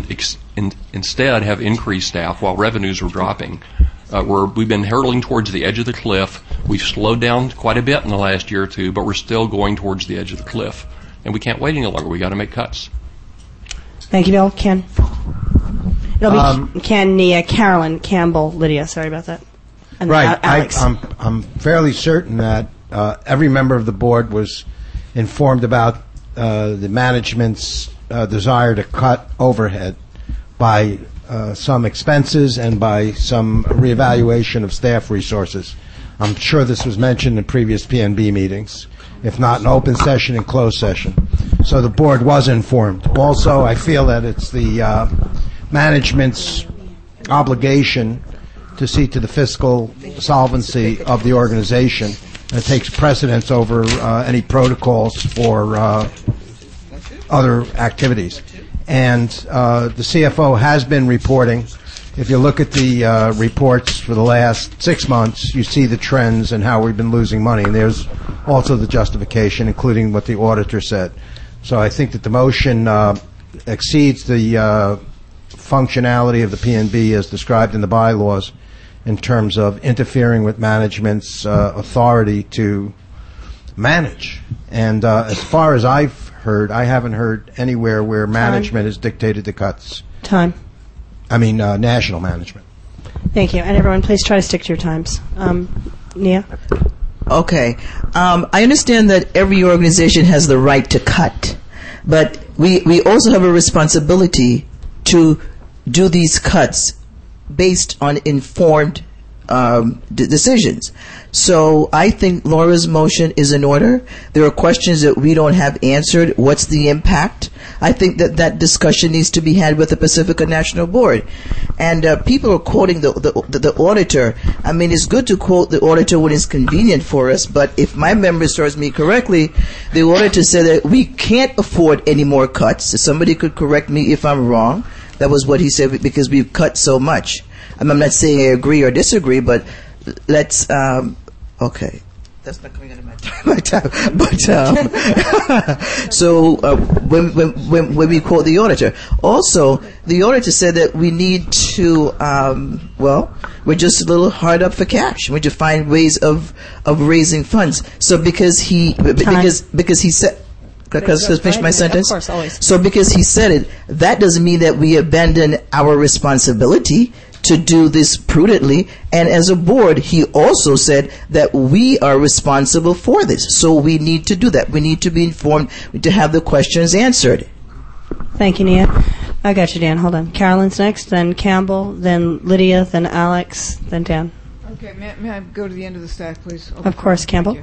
instead have increased staff while revenues are dropping. We've been hurtling towards the edge of the cliff. We've slowed down quite a bit in the last year or two, but we're still going towards the edge of the cliff. And we can't wait any longer. We've got to make cuts. Thank you, Bill. Ken? It'll be Ken, Nia, Carolyn, Campbell, Lydia. Sorry about that. And Right. Alex. I'm fairly certain that every member of the board was informed about the management's desire to cut overhead by some expenses and by some reevaluation of staff resources. I'm sure this was mentioned in previous PNB meetings, if not in open session and closed session. So the board was informed. Also, I feel that it's the management's obligation to see to the fiscal solvency of the organization. And it takes precedence over any protocols for other activities. And the CFO has been reporting. If you look at the reports for the last 6 months, you see the trends and how we've been losing money. And there's also the justification, including what the auditor said. So I think that the motion exceeds the functionality of the PNB as described in the bylaws in terms of interfering with management's authority to manage. And as far as I've heard, I haven't heard anywhere where management has dictated the cuts. Time. National management. Thank you. And everyone, please try to stick to your times. Nia? Okay. I understand that every organization has the right to cut, but we also have a responsibility to do these cuts based on informed decisions. So I think Laura's motion is in order. There are questions that we don't have answered. What's the impact? I think that discussion needs to be had with the Pacifica National Board. And people are quoting the auditor. I mean, it's good to quote the auditor when it's convenient for us, but if my memory serves me correctly, the auditor said that we can't afford any more cuts. Somebody could correct me if I'm wrong. That was what he said, because we've cut so much. I'm not saying I agree or disagree, but let's, okay. That's not coming out of my time. But, so, when we quote the auditor. Also, the auditor said that we need to, we're just a little hard up for cash. We need to find ways of raising funds. So because he said, because finish my sentence? Of course, always. So because he said it, that doesn't mean that we abandon our responsibility to do this prudently. And as a board, he also said that we are responsible for this. So we need to do that. We need to be informed, to have the questions answered. Thank you, Nia. I got you, Dan. Hold on. Carolyn's next, then Campbell, then Lydia, then Alex, then Dan. Okay, may I go to the end of the stack, please? Of course, Campbell.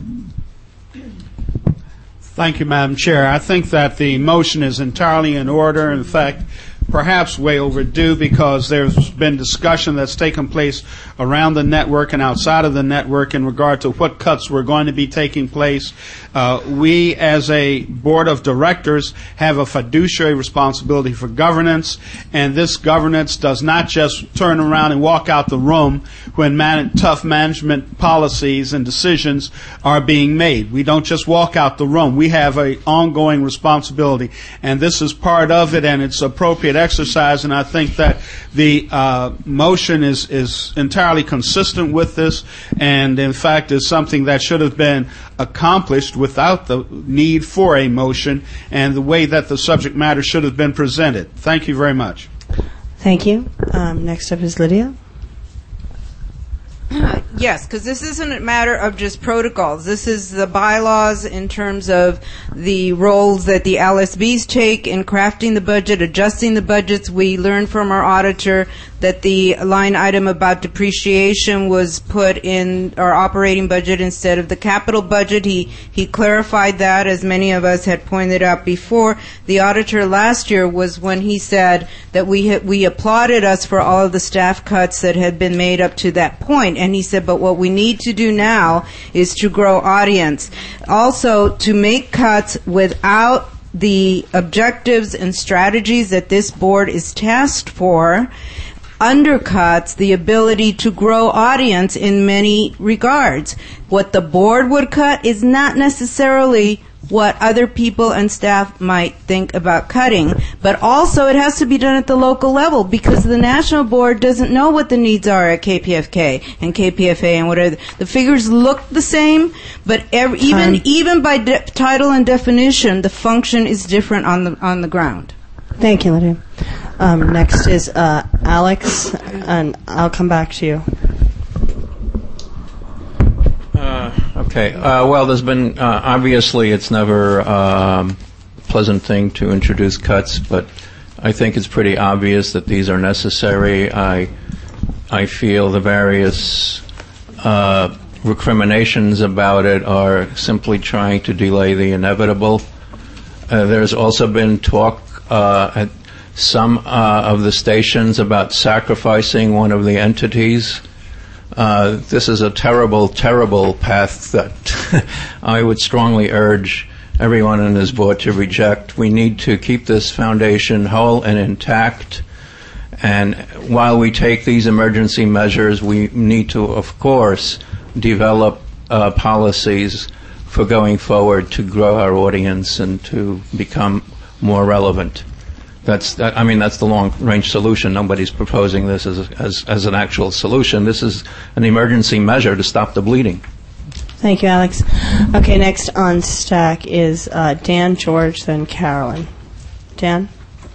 Thank you, Madam Chair. I think that the motion is entirely in order. In fact, perhaps way overdue, because there's been discussion that's taken place around the network and outside of the network in regard to what cuts were going to be taking place. We, as a board of directors, have a fiduciary responsibility for governance, and this governance does not just turn around and walk out the room when tough management policies and decisions are being made. We don't just walk out the room. We have an ongoing responsibility, and this is part of it, and it's appropriate exercise, and I think that the motion is entirely consistent with this, and in fact is something that should have been accomplished without the need for a motion, and the way that the subject matter should have been presented. Thank you very much. Thank you. Next up is Lydia. Yes, because this isn't a matter of just protocols. This is the bylaws in terms of the roles that the LSBs take in crafting the budget, adjusting the budgets. We learned from our auditor that the line item about depreciation was put in our operating budget instead of the capital budget. He clarified that, as many of us had pointed out before. The auditor last year was when he said that we applauded us for all of the staff cuts that had been made up to that point. And he said, but what we need to do now is to grow audience. Also, to make cuts without the objectives and strategies that this board is tasked for undercuts the ability to grow audience in many regards. What the board would cut is not necessarily what other people and staff might think about cutting, but also it has to be done at the local level because the national board doesn't know what the needs are at KPFK and KPFA and whatever. The figures look the same, but even by title and definition, the function is different on the ground. Thank you, Lydia. Next is Alex, and I'll come back to you. Okay. Well, there's been obviously it's never a pleasant thing to introduce cuts, but I think it's pretty obvious that these are necessary. I feel the various recriminations about it are simply trying to delay the inevitable. There's also been talk at some of the stations about sacrificing one of the entities. This is a terrible, terrible path that I would strongly urge everyone in this board to reject. We need to keep this foundation whole and intact. And while we take these emergency measures, we need to, of course, develop policies for going forward to grow our audience and to become more relevant. That's the long-range solution. Nobody's proposing this as an actual solution. This is an emergency measure to stop the bleeding. Thank you, Alex. Okay, next on stack is Dan, George, then Carolyn. Dan?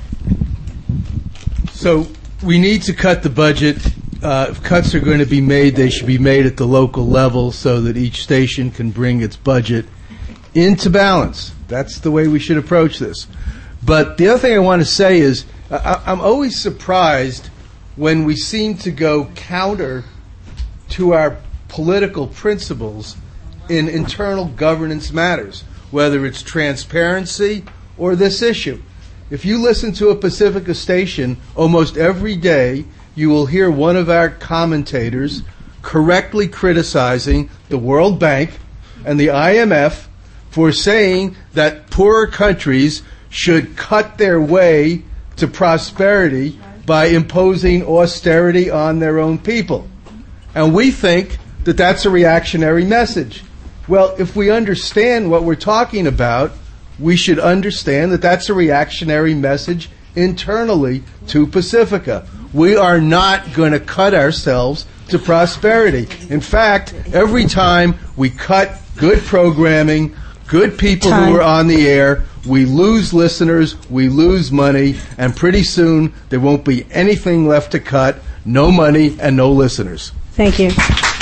So we need to cut the budget. If cuts are going to be made, they should be made at the local level so that each station can bring its budget into balance. That's the way we should approach this. But the other thing I want to say is I'm always surprised when we seem to go counter to our political principles in internal governance matters, whether it's transparency or this issue. If you listen to a Pacifica station, almost every day you will hear one of our commentators correctly criticizing the World Bank and the IMF for saying that poorer countries should cut their way to prosperity by imposing austerity on their own people. And we think that that's a reactionary message. Well, if we understand what we're talking about, we should understand that that's a reactionary message internally to Pacifica. We are not going to cut ourselves to prosperity. In fact, every time we cut good programming, good people who are on the air, we lose listeners, we lose money, and pretty soon there won't be anything left to cut, no money and no listeners. Thank you.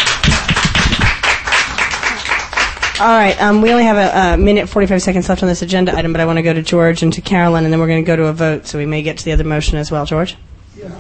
All right, we only have a minute 45 seconds left on this agenda item, but I want to go to George and to Carolyn, and then we're going to go to a vote, so we may get to the other motion as well. George? The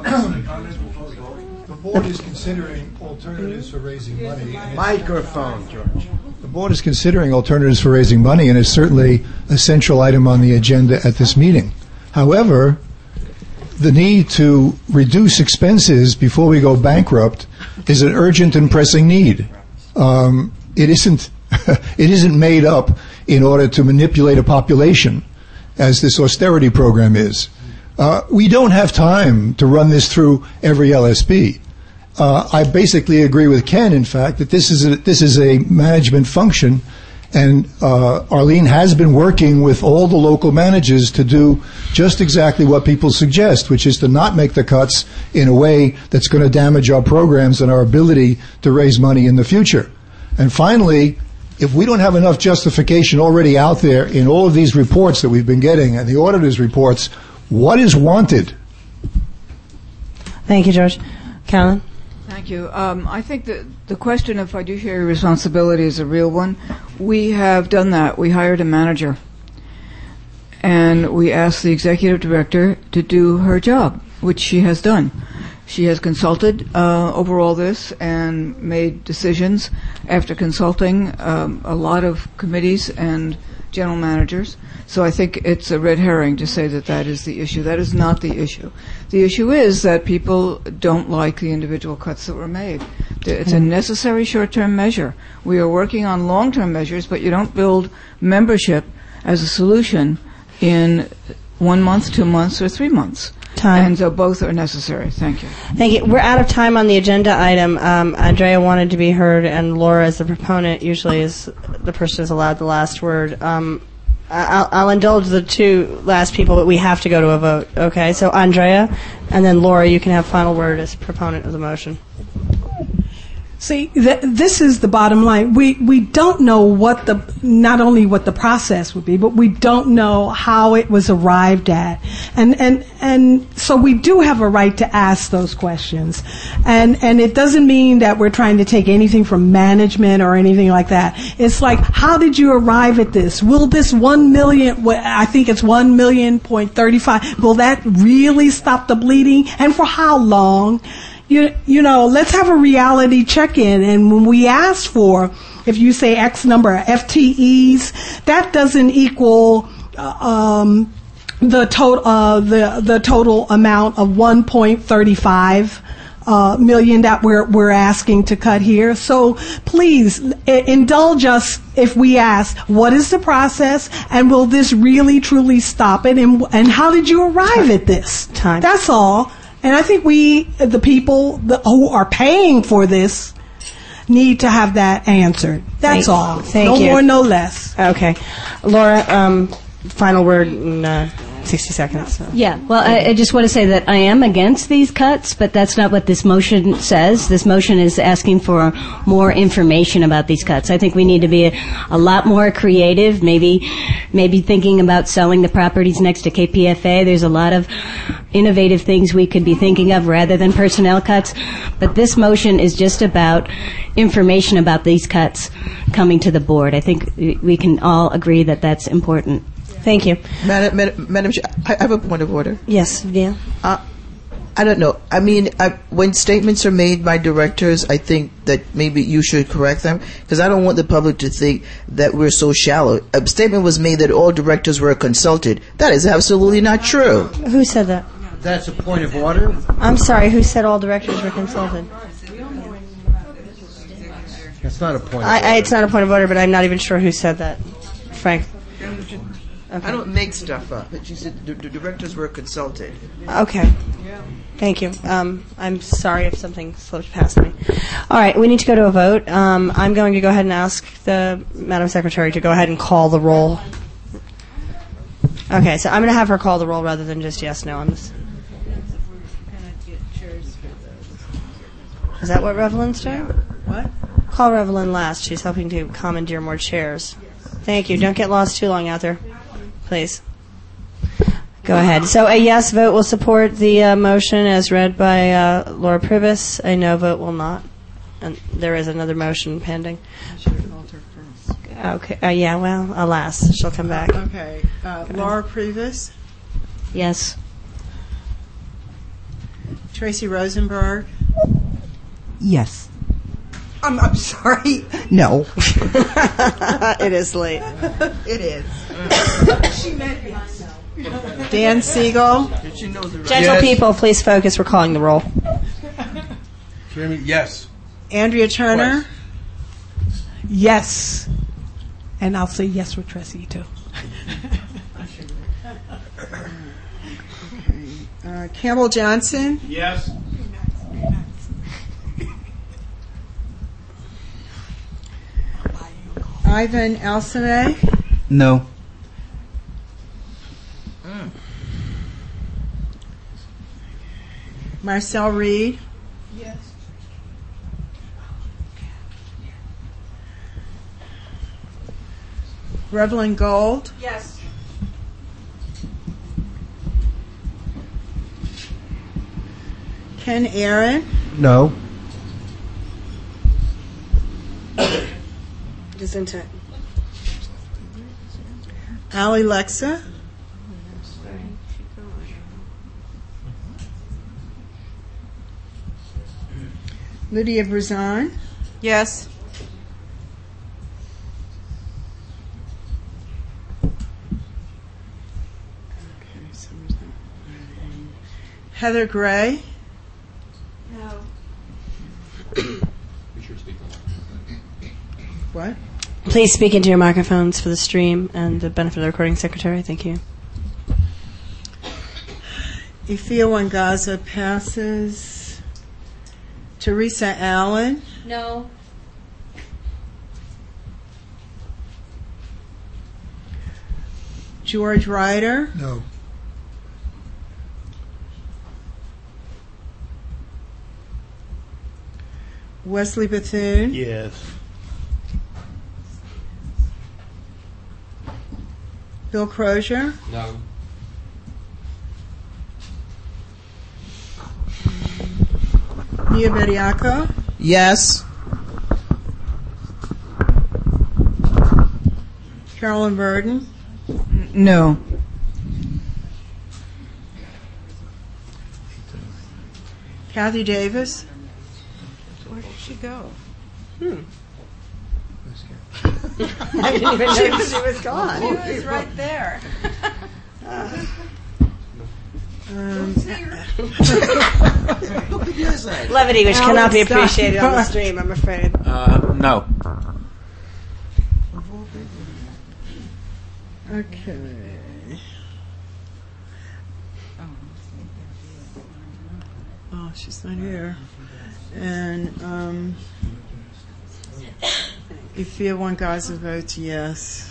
board is considering alternatives for raising money. Microphone, George. The board is considering alternatives for raising money, and it's certainly a central item on the agenda at this meeting. However, the need to reduce expenses before we go bankrupt is an urgent and pressing need. It isn't made up in order to manipulate a population, as this austerity program is. We don't have time to run this through every LSP. I basically agree with Ken, in fact, that this is a management function, and Arlene has been working with all the local managers to do just exactly what people suggest, which is to not make the cuts in a way that's going to damage our programs and our ability to raise money in the future. And finally, if we don't have enough justification already out there in all of these reports that we've been getting and the auditors' reports, what is wanted? Thank you, George. Carolyn? Thank you. I think that the question of fiduciary responsibility is a real one. We have done that. We hired a manager, and we asked the executive director to do her job, which she has done. She has consulted over all this and made decisions after consulting a lot of committees and general managers. So I think it's a red herring to say that that is the issue. That is not the issue. The issue is that people don't like the individual cuts that were made. It's a necessary short-term measure. We are working on long-term measures, but you don't build membership as a solution in 1 month, 2 months, or 3 months. time. And so both are necessary. Thank you. Thank you. We're out of time on the agenda item. Andrea wanted to be heard, and Laura, as the proponent, usually is the person who's allowed the last word. I'll indulge the two last people, but we have to go to a vote. Okay, so Andrea, and then Laura, you can have final word as proponent of the motion. See, this is the bottom line. We don't know not only what the process would be, but we don't know how it was arrived at. And so we do have a right to ask those questions. And it doesn't mean that we're trying to take anything from management or anything like that. It's like, how did you arrive at this? Will this 1 million, I think it's 1,000,035, will that really stop the bleeding? And for how long? You know, let's have a reality check-in. And when we ask for, if you say X number of FTEs, that doesn't equal the total amount of 1.35 million that we're asking to cut here. So please indulge us if we ask, what is the process, and will this really truly stop it? And how did you arrive at this? That's all. And I think we, the people who are paying for this, need to have that answered. That's all. Thank you. No more, no less. Okay. Laura, final word in 60 seconds. So. Yeah, well, I just want to say that I am against these cuts, but that's not what this motion says. This motion is asking for more information about these cuts. I think we need to be a lot more creative, maybe thinking about selling the properties next to KPFA. There's a lot of innovative things we could be thinking of rather than personnel cuts. But this motion is just about information about these cuts coming to the board. I think we can all agree that that's important. Thank you. Madam Chair, I have a point of order. Yes, yeah. I don't know. I mean, when statements are made by directors, I think that maybe you should correct them, because I don't want the public to think that we're so shallow. A statement was made that all directors were consulted. That is absolutely not true. Who said that? That's a point of order. I'm sorry, who said all directors were consulted? That's not a point of order. It's not a point of order, but I'm not even sure who said that. Frank. I don't make stuff up, but she said the directors were consulted. Okay. Thank you. I'm sorry if something slipped past me. All right, we need to go to a vote. I'm going to go ahead and ask the Madam Secretary to go ahead and call the roll. Okay, so I'm going to have her call the roll rather than just yes, no on this. Is that what Revelyn's doing? What? Call Revelyn last. She's hoping to commandeer more chairs. Thank you. Don't get lost too long out there. Please. Go ahead. So a yes vote will support the motion as read by Laura Privis. A no vote will not. And there is another motion pending. I should have called her first. Okay. Yeah, well, alas, she'll come back. Okay. Laura Privis. Yes. Tracy Rosenberg. Yes. I'm sorry. No. It is late. It is. She meant yes. Dan Siegel. Gentle people, please focus. We're calling the roll. Chairman, yes. Andrea Turner. Yes. And I'll say yes with Tracy, too. Okay. Campbell Johnson. Yes. Ivan Alsame. No. Marcel Reed. Yes. Revelyn Gold. Yes. Ken Aaron. No. Gesundheit. Ali Lexa. Lydia Brazan. Yes. Heather Gray. No. What? Please speak into your microphones for the stream and the benefit of the recording secretary. Thank you. Ifia Wangaza passes. Teresa Allen. No. George Ryder. No. Wesley Bethune. Yes. Bill Crozier. No. Nia Bediako. Yes. Carolyn Burden. No. Kathy Davis. Where did she go? I didn't even know she was gone. She was right there. Levity, which cannot be Alan Stein. appreciated on the stream, I'm afraid. No. Okay. Oh, she's not here. And Ifia Wangaza votes yes.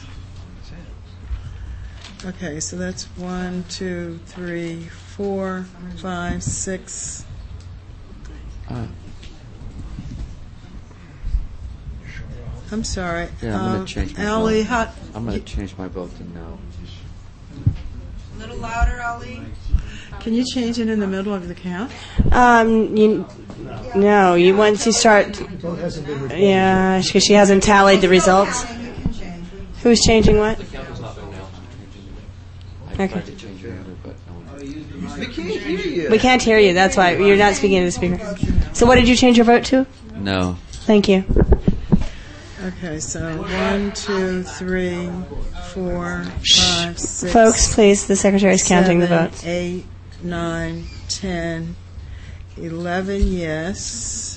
Okay, so that's 1, 2, 3, 4, 5, 6. I'm sorry. Yeah, I'm going to change my Ali, vote. I'm going to change my vote to no. A little louder, Ali. Can you change it in the middle of the count? No, you once you start. Yeah, because she hasn't tallied the results. Who's changing what? Okay. We can't hear you. We can't hear you. That's why you're not speaking to the speaker. So, what did you change your vote to? No. Thank you. Okay, so 1, 2, 3, 4, 5, 6. Folks, please. The secretary is counting the 7, votes. 8, 9, 10, 11 yes.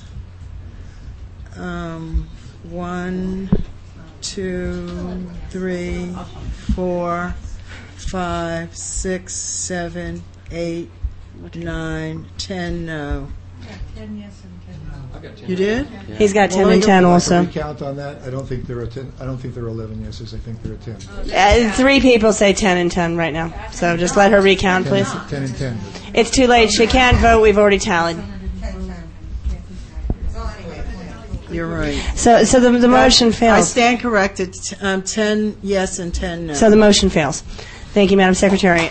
1, 2, 3, 4, 5, 6, 7, 8, 9, 10 no. 10 yes and 10 no. You did? Yeah. He's got 10 and 10 also. Recount on that. I don't think there are 10. I don't think there are 11 yeses. I think there are 10. 3 people say 10 and 10 right now. So just let her recount, please. 10 and 10. It's too late. She can't vote. We've already tallied. You're right. So the motion I fails. stand corrected. 10 yes and 10 no. So the motion fails. Thank you, Madam Secretary.